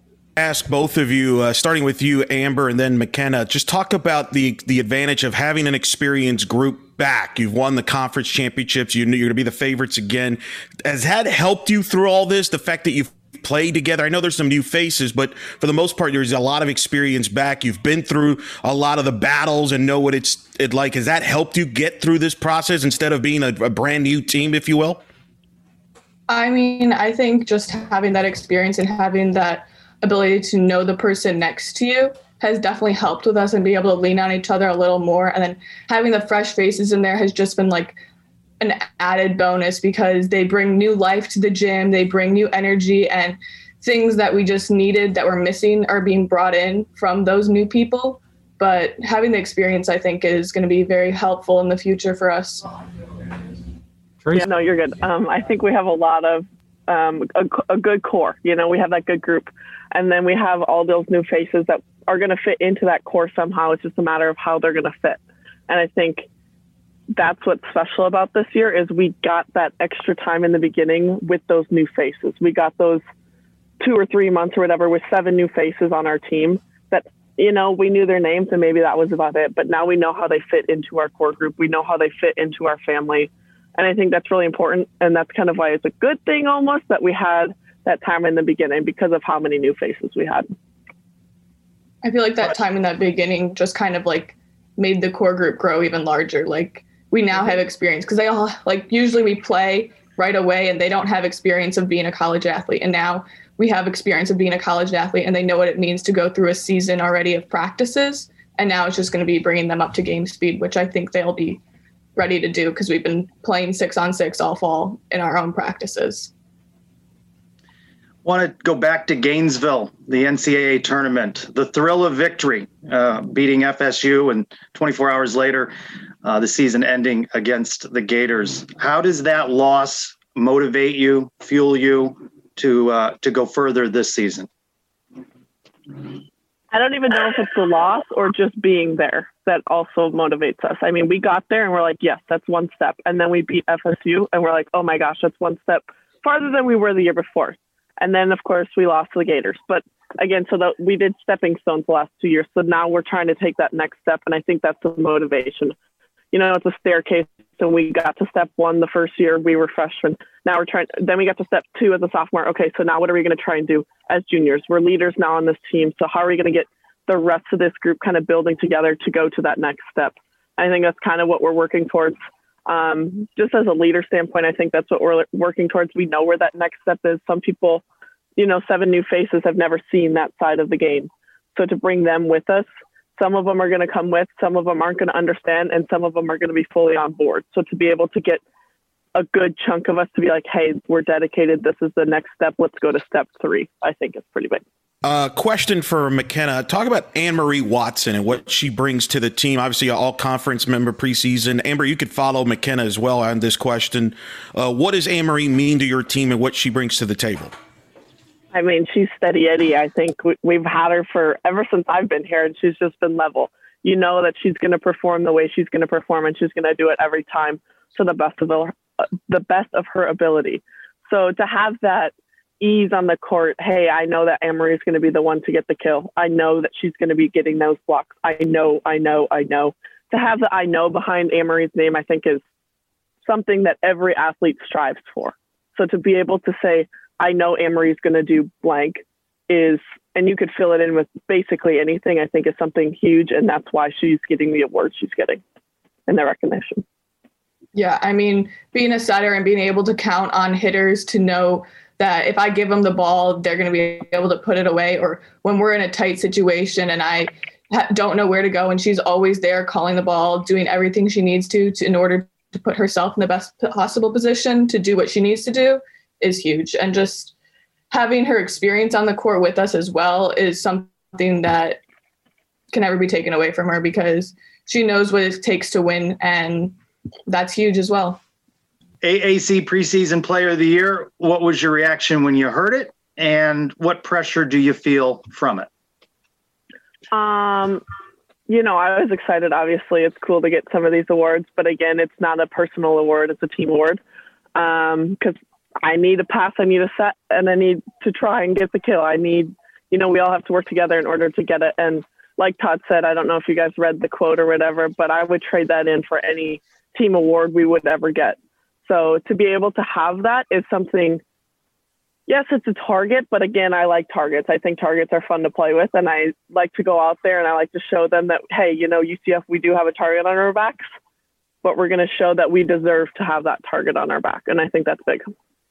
Ask both of you, uh, starting with you, Amber, and then McKenna, just talk about the the advantage of having an experienced group back. You've won the conference championships. You knew you're going to be the favorites again. Has that helped you through all this, the fact that you've played together? I know there's some new faces, but for the most part, there's a lot of experience back. You've been through a lot of the battles and know what it's it like. Has that helped you get through this process instead of being a, a brand new team, if you will? I mean, I think just having that experience and having that ability to know the person next to you has definitely helped with us and be able to lean on each other a little more. And then having the fresh faces in there has just been like an added bonus because they bring new life to the gym. They bring new energy, and things that we just needed that were missing are being brought in from those new people. But having the experience, I think, is going to be very helpful in the future for us. Yeah, no, you're good. Um, I think we have a lot of um, a, a good core. You know, we have that good group. And then we have all those new faces that are going to fit into that core somehow. It's just a matter of how they're going to fit. And I think that's what's special about this year is we got that extra time in the beginning with those new faces. We got those two or three months or whatever with seven new faces on our team that, you know, we knew their names and maybe that was about it. But now we know how they fit into our core group. We know how they fit into our family. And I think that's really important. And that's kind of why it's a good thing almost that we had that time in the beginning because of how many new faces we had. I feel like that time in that beginning just kind of like made the core group grow even larger. Like we now have experience because they all like usually we play right away and they don't have experience of being a college athlete. And now we have experience of being a college athlete and they know what it means to go through a season already of practices. And now it's just going to be bringing them up to game speed, which I think they'll be ready to do because we've been playing six on six all fall in our own practices. Want to go back to Gainesville, the N C double A tournament, the thrill of victory, uh, beating F S U, and twenty-four hours later, uh, the season ending against the Gators. How does that loss motivate you, fuel you to uh, to go further this season? I don't even know if it's the loss or just being there that also motivates us. I mean, we got there and we're like, yes, that's one step. And then we beat F S U and we're like, oh my gosh, that's one step farther than we were the year before. And then, of course, we lost to the Gators. But again, so that we did stepping stones the last two years. So now we're trying to take that next step. And I think that's the motivation. You know, it's a staircase. So we got to step one the first year we were freshmen. Now we're trying, then we got to step two as a sophomore. Okay, so now what are we going to try and do as juniors? We're leaders now on this team. So how are we going to get the rest of this group kind of building together to go to that next step? I think that's kind of what we're working towards. Um, just as a leader standpoint, I think that's what we're working towards. We know where that next step is. Some people, you know, seven new faces have never seen that side of the game. So to bring them with us, some of them are going to come with, some of them aren't going to understand, and some of them are going to be fully on board. So to be able to get a good chunk of us to be like, hey, we're dedicated. This is the next step. Let's go to step three. I think it's pretty big. Uh, question for McKenna. Talk about Anne-Marie Watson and what she brings to the team. Obviously, an all-conference member preseason. Amber, you could follow McKenna as well on this question. Uh, what does Anne-Marie mean to your team and what she brings to the table? I mean, she's steady Eddie. I think we've had her for ever since I've been here, and she's just been level. You know that she's going to perform the way she's going to perform, and she's going to do it every time to the best of her, the best of her ability. So to have that ease on the court, hey, I know that Anne-Marie is going to be the one to get the kill. I know that she's going to be getting those blocks. I know, I know, I know. To have the I know behind Anne-Marie's name, I think is something that every athlete strives for. So to be able to say, I know Anne-Marie is going to do blank is, and you could fill it in with basically anything, I think is something huge. And that's why she's getting the awards she's getting and the recognition. Yeah, I mean, being a setter and being able to count on hitters to know that if I give them the ball, they're going to be able to put it away. Or when we're in a tight situation and I ha- don't know where to go, and she's always there calling the ball, doing everything she needs to, to in order to put herself in the best possible position to do what she needs to do is huge. And just having her experience on the court with us as well is something that can never be taken away from her, because she knows what it takes to win, and that's huge as well. A A C Preseason Player of the Year, what was your reaction when you heard it, and what pressure do you feel from it? Um, you know, I was excited. Obviously, it's cool to get some of these awards, but again, it's not a personal award; it's a team award. Um, because I need a pass, I need a set, and I need to try and get the kill. I need, you know, we all have to work together in order to get it. And like Todd said, I don't know if you guys read the quote or whatever, but I would trade that in for any team award we would ever get. So to be able to have that is something, yes, it's a target, but again, I like targets. I think targets are fun to play with, and I like to go out there and I like to show them that, hey, you know, U C F, we do have a target on our backs, but we're going to show that we deserve to have that target on our back. And I think that's big.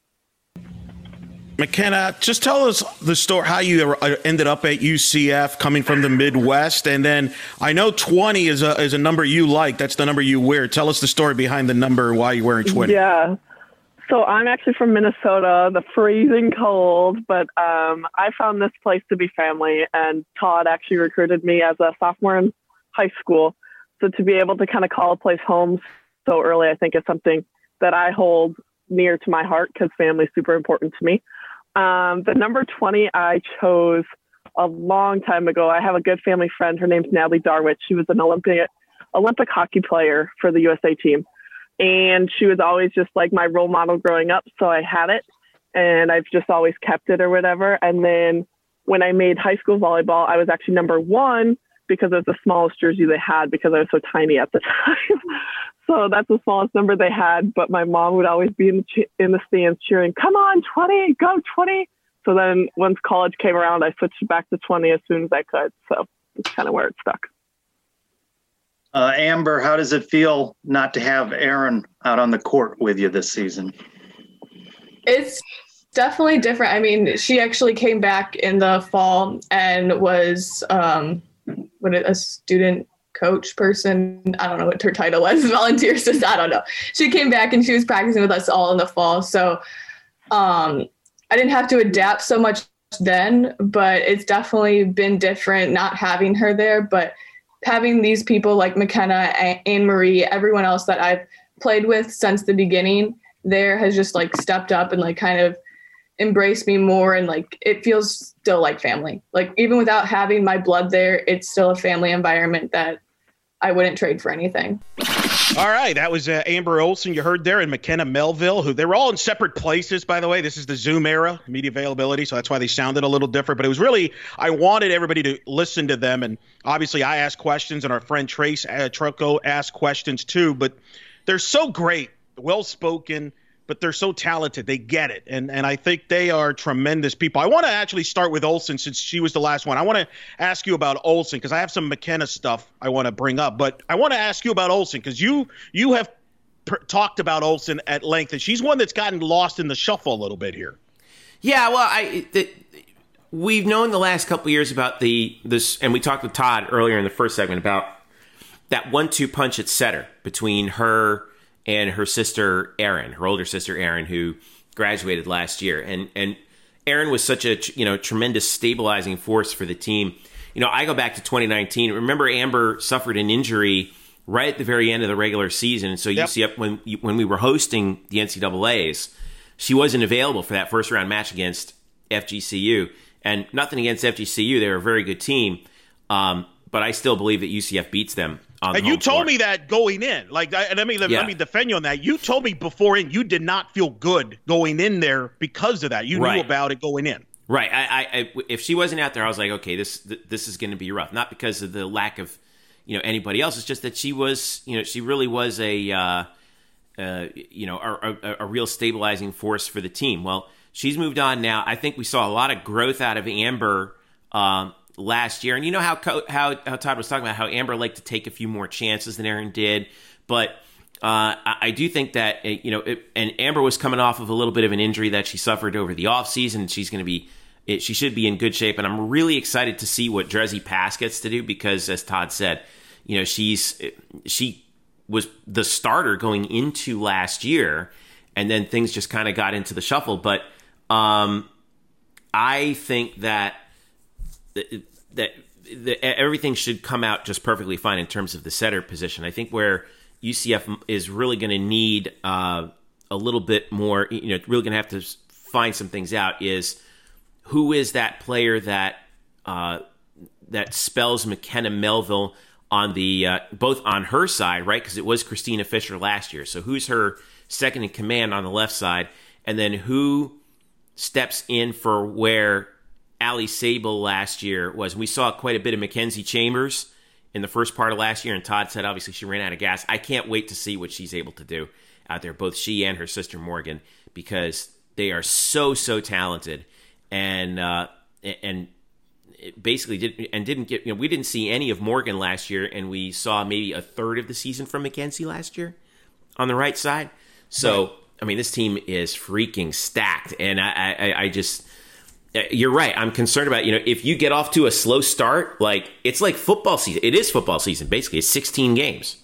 McKenna, just tell us the story, how you ended up at U C F coming from the Midwest. And then I know twenty is a is a number you like. That's the number you wear. Tell us the story behind the number, why you're wearing twenty. Yeah. So I'm actually from Minnesota, the freezing cold, but um, I found this place to be family. And Todd actually recruited me as a sophomore in high school. So to be able to kind of call a place home so early, I think is something that I hold near to my heart, because family is super important to me. Um, the number twenty I chose a long time ago. I have a good family friend. Her name's Natalie Darwich. She was an Olympic Olympic hockey player for the U S A team. And she was always just like my role model growing up. So I had it, and I've just always kept it or whatever. And then when I made high school volleyball, I was actually number one because it was the smallest jersey they had, because I was so tiny at the time. So that's the smallest number they had. But my mom would always be in the, ch- in the stands cheering, come on, twenty, go twenty. So then once college came around, I switched back to twenty as soon as I could. So that's kind of where it stuck. Uh, Amber, how does it feel not to have Erin out on the court with you this season? It's definitely different. I mean, she actually came back in the fall and was um, what a student coach person. I don't know what her title was. Volunteer assistant. I don't know. She came back and she was practicing with us all in the fall. So um, I didn't have to adapt so much then, but it's definitely been different not having her there. But having these people like McKenna, Anne-Marie, everyone else that I've played with since the beginning there has just like stepped up and like kind of embraced me more. And like, it feels still like family. Like even without having my blood there, it's still a family environment that I wouldn't trade for anything. All right, that was uh, Amber Olson you heard there, and McKenna Melville, who they were all in separate places, by the way. This is the Zoom era, media availability, so that's why they sounded a little different. But it was really, I wanted everybody to listen to them, and obviously I asked questions, and our friend Trace uh, Trucco asked questions too. But they're so great, well-spoken, but they're so talented. They get it, and and I think they are tremendous people. I want to actually start with Olson since she was the last one. I want to ask you about Olson because I have some McKenna stuff I want to bring up, but I want to ask you about Olson because you you have pr- talked about Olson at length, and she's one that's gotten lost in the shuffle a little bit here. Yeah, well, I the, we've known the last couple of years about the this, and we talked with Todd earlier in the first segment about that one-two punch at setter between her and her sister Erin, her older sister Erin, who graduated last year. And and Erin was such a you know tremendous stabilizing force for the team. You know, I go back to twenty nineteen. Remember, Amber suffered an injury right at the very end of the regular season, and so yep. U C F, when when we were hosting the N C double A's, she wasn't available for that first round match against F G C U. And nothing against F G C U; they're a very good team, um, but I still believe that U C F beats them. On and the you home told floor. me that going in, like, and let me let, Yeah. let me defend you on that. You told me before in you did not feel good going in there because of that. You Right. knew about it going in. Right. I, I, I, if she wasn't out there, I was like, okay, this this is going to be rough. Not because of the lack of, you know, anybody else. It's just that she was, you know, she really was a, uh, uh, you know, a, a, a real stabilizing force for the team. Well, she's moved on now. I think we saw a lot of growth out of Amber um, last year, and you know how how how Todd was talking about how Amber liked to take a few more chances than Erin did, but. Uh, I, I do think that, you know, it, and Amber was coming off of a little bit of an injury that she suffered over the offseason. She's going to be, it, she should be in good shape. And I'm really excited to see what Dressie Pass gets to do because, as Todd said, you know, she's, she was the starter going into last year, and then things just kind of got into the shuffle. But um, I think that, that, that, that everything should come out just perfectly fine in terms of the setter position. I think where U C F is really going to need uh, a little bit more, you know, really going to have to find some things out is who is that player that uh, that spells McKenna Melville on the, uh, both on her side, right? Because it was Christina Fisher last year. So who's her second in command on the left side? And then who steps in for where Allie Sable last year was? We saw quite a bit of Mackenzie Chambers in the first part of last year, and Todd said obviously she ran out of gas. I can't wait to see what she's able to do out there, both she and her sister Morgan, because they are so so talented, and uh, and it basically did and didn't get. You know, we didn't see any of Morgan last year, and we saw maybe a third of the season from Mackenzie last year on the right side. So right. I mean, this team is freaking stacked, and I I, I just. You're right. I'm concerned about, you know, if you get off to a slow start, like it's like football season. It is football season, basically. It's sixteen games.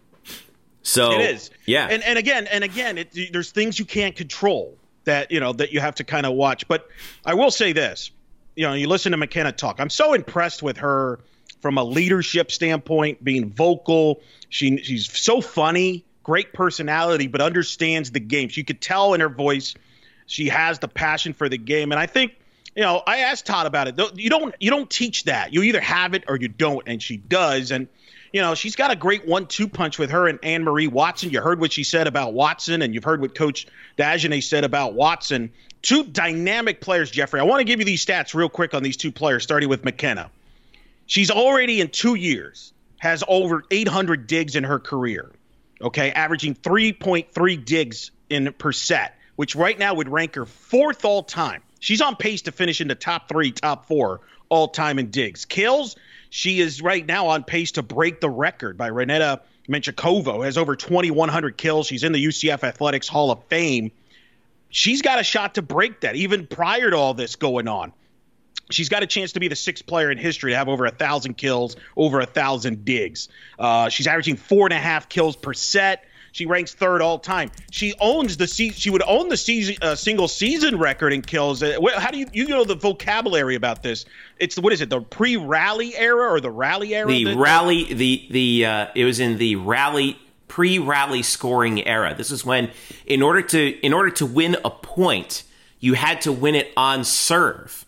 So it is. Yeah. And and again, and again, it, there's things you can't control that, you know, that you have to kind of watch. But I will say this, you know, you listen to McKenna talk. I'm so impressed with her from a leadership standpoint, being vocal. She she's so funny, great personality, but understands the game. You could tell in her voice she has the passion for the game. And I think, you know, I asked Todd about it. You don't you don't teach that. You either have it or you don't, and she does. And, you know, she's got a great one two punch with her and Anne-Marie Watson. You heard what she said about Watson, and you've heard what Coach Dagenet said about Watson. Two dynamic players, Jeffrey. I want to give you these stats real quick on these two players, starting with McKenna. She's already in two years has over eight hundred digs in her career, okay, averaging three point three digs in per set, which right now would rank her fourth all time. She's on pace to finish in the top three, top four all time in digs. Kills, she is right now on pace to break the record by Renata Menchikova, who has over twenty-one hundred kills. She's in the U C F Athletics Hall of Fame. She's got a shot to break that, even prior to all this going on. She's got a chance to be the sixth player in history to have over one thousand kills, over one thousand digs. Uh, she's averaging four and a half kills per set. She ranks third all time. She owns the se- She would own the season, uh, single season record in kills. Uh, how do you you know the vocabulary about this? It's what is it? The pre-rally era or the rally era? The that, rally. The the uh, it was in the rally pre-rally scoring era. This is when, in order to in order to win a point, you had to win it on serve.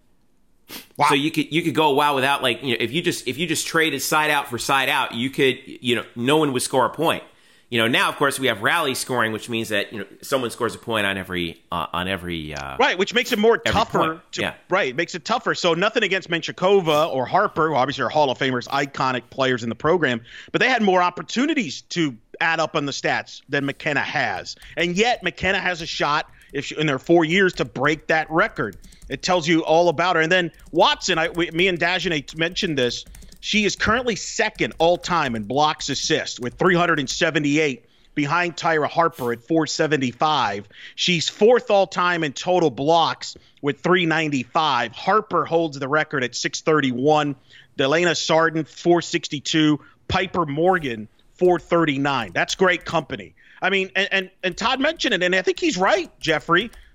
Wow. So you could you could go a while without, like, you know, if you just if you just traded side out for side out, you could, you know, no one would score a point. You know, now, of course, we have rally scoring, which means that, you know, someone scores a point on every uh, on every uh, right, which makes it more tougher. Point. To, yeah. Right, it makes it tougher. So nothing against Menchikova or Harper, who obviously are Hall of Famers, iconic players in the program, but they had more opportunities to add up on the stats than McKenna has, and yet McKenna has a shot if she, in their four years to break that record. It tells you all about her. And then Watson, I, we, me and Dagenet mentioned this. She is currently second all-time in blocks assist with three hundred seventy-eight, behind Tyra Harper at four seventy-five. She's fourth all-time in total blocks with three ninety-five. Harper holds the record at six thirty-one. Delana Sarden, four sixty-two. Piper Morgan, four thirty-nine. That's great company. I mean, and, and, and Todd mentioned it, and I think he's right, Jeffrey.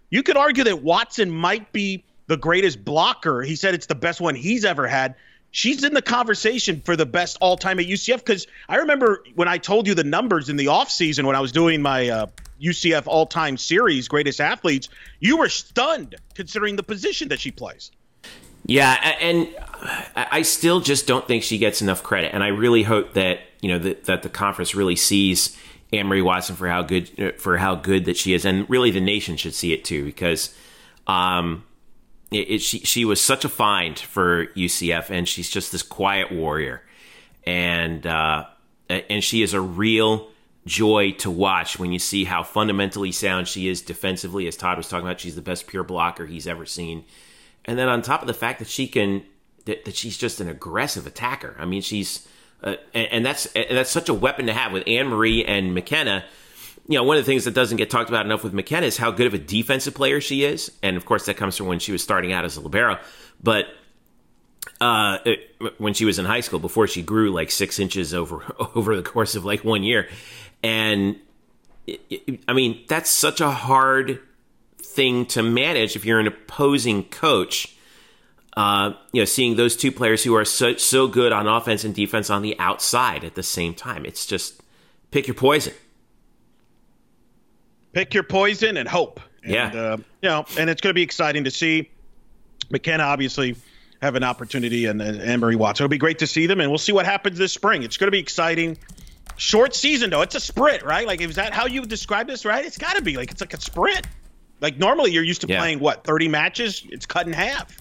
You could argue that Watson might be the greatest blocker. He said it's the best one he's ever had. She's in the conversation for the best all-time at U C F, because I remember when I told you the numbers in the offseason when I was doing my uh, U C F all-time series, Greatest Athletes, you were stunned considering the position that she plays. Yeah, and I still just don't think she gets enough credit, and I really hope that you know that, that the conference really sees Anne-Marie Watson for how good for how good that she is, and really the nation should see it too, because um, it, it, she she was such a find for U C F, and she's just this quiet warrior, and uh, and she is a real joy to watch when you see how fundamentally sound she is defensively. As Todd was talking about, she's the best pure blocker he's ever seen. And then on top of the fact that she can, that, that she's just an aggressive attacker. I mean, she's, uh, and, and that's and that's such a weapon to have with Anne-Marie and McKenna. You know, one of the things that doesn't get talked about enough with McKenna is how good of a defensive player she is. And of course, that comes from when she was starting out as a libero. But uh, it, when she was in high school, before she grew like six inches over over the course of like one year. And it, it, I mean, that's such a hard thing to manage if you're an opposing coach, uh, you know, seeing those two players who are so, so good on offense and defense on the outside at the same time. It's just pick your poison. Pick your poison and hope. And, yeah. Uh, you know, and it's going to be exciting to see McKenna obviously have an opportunity, and, and Anne-Marie Watson. It'll be great to see them, and we'll see what happens this spring. It's going to be exciting. Short season, though. It's a sprint, right? Like, is that how you would describe this, right? It's got to be. Like, it's like a sprint. Like, normally you're used to yeah. playing, what, thirty matches? It's cut in half.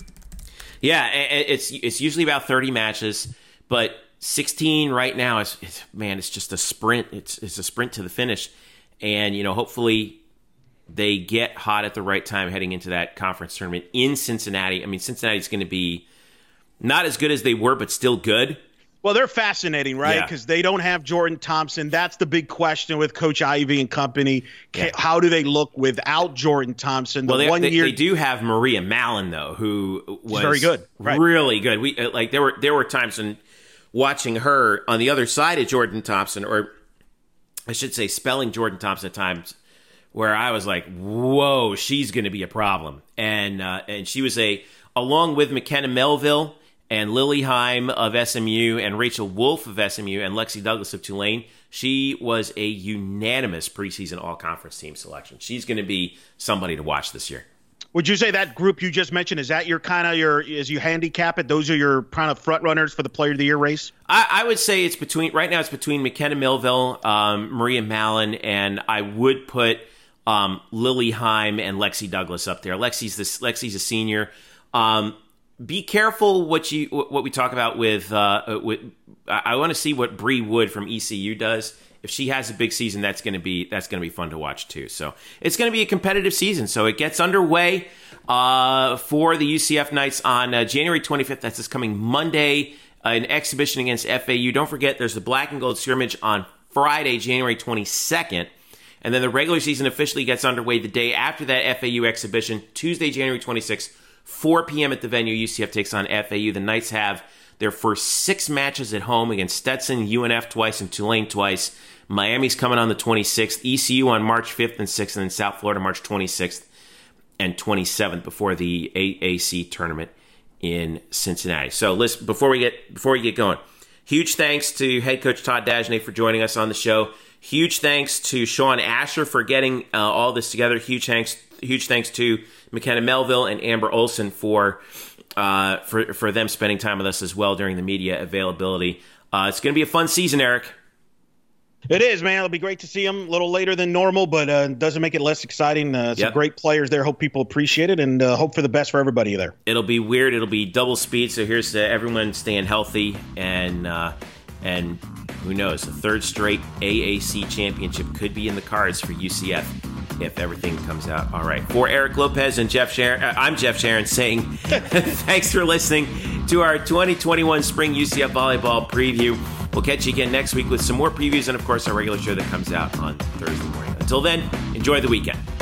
Yeah, it's it's usually about thirty matches, but sixteen right now is, is man, it's just a sprint. It's it's a sprint to the finish. And, you know, hopefully they get hot at the right time heading into that conference tournament in Cincinnati. I mean, Cincinnati's going to be not as good as they were, but still good. Well, they're fascinating, right? Because yeah. they don't have Jordan Thompson. That's the big question with Coach Ivey and company. Can, yeah. How do they look without Jordan Thompson? The well, they, one they, year they do have Maria Mallon, though, who was very good, right. really good. We like there were there were times in watching her on the other side of Jordan Thompson, or I should say, spelling Jordan Thompson at times, where I was like, "Whoa, she's going to be a problem." And uh, and she was a along with McKenna Melville and Lily Heim of S M U and Rachel Wolf of S M U and Lexi Douglas of Tulane, she was a unanimous preseason all-conference team selection. She's going to be somebody to watch this year. Would you say that group you just mentioned, is that your kind of your, as you handicap it, those are your kind of front runners for the Player of the Year race? I, I would say it's between, right now it's between McKenna Melville, um, Maria Mallon, and I would put um, Lily Heim and Lexi Douglas up there. Lexi's, this, Lexi's a senior. Um, Be careful what you what we talk about with. Uh, with I want to see what Bree Wood from E C U does. If she has a big season, that's going to be that's going to be fun to watch too. So it's going to be a competitive season. So it gets underway uh, for the U C F Knights on uh, January twenty-fifth. That's this coming Monday. Uh, an exhibition against F A U. Don't forget, there's the Black and Gold scrimmage on Friday, January twenty-second. And then the regular season officially gets underway the day after that F A U exhibition, Tuesday, January twenty-sixth. four p.m. at the venue. U C F takes on F A U. The Knights have their first six matches at home against Stetson, U N F twice, and Tulane twice. Miami's coming on the twenty-sixth. E C U on March fifth and sixth, and then South Florida March twenty-sixth and twenty-seventh before the A A C tournament in Cincinnati. So, listen, before we get before we get going, huge thanks to head coach Todd Dagenais for joining us on the show. Huge thanks to Sean Asher for getting uh, all this together. Huge thanks, huge thanks to McKenna Melville and Amber Olson for uh, for for them spending time with us as well during the media availability. Uh, it's going to be a fun season, Eric. It is, man. It'll be great to see them a little later than normal, but uh, doesn't make it less exciting. Uh, some yep. great players there. Hope people appreciate it, and uh, hope for the best for everybody there. It'll be weird. It'll be double speed. So here's to everyone staying healthy, and uh, and who knows, a third straight A A C championship could be in the cards for U C F if everything comes out all right. For Eric Lopez and Jeff Sharon, uh, I'm Jeff Sharon saying thanks for listening to our twenty twenty-one Spring U C F Volleyball Preview. We'll catch you again next week with some more previews and, of course, our regular show that comes out on Thursday morning. Until then, enjoy the weekend.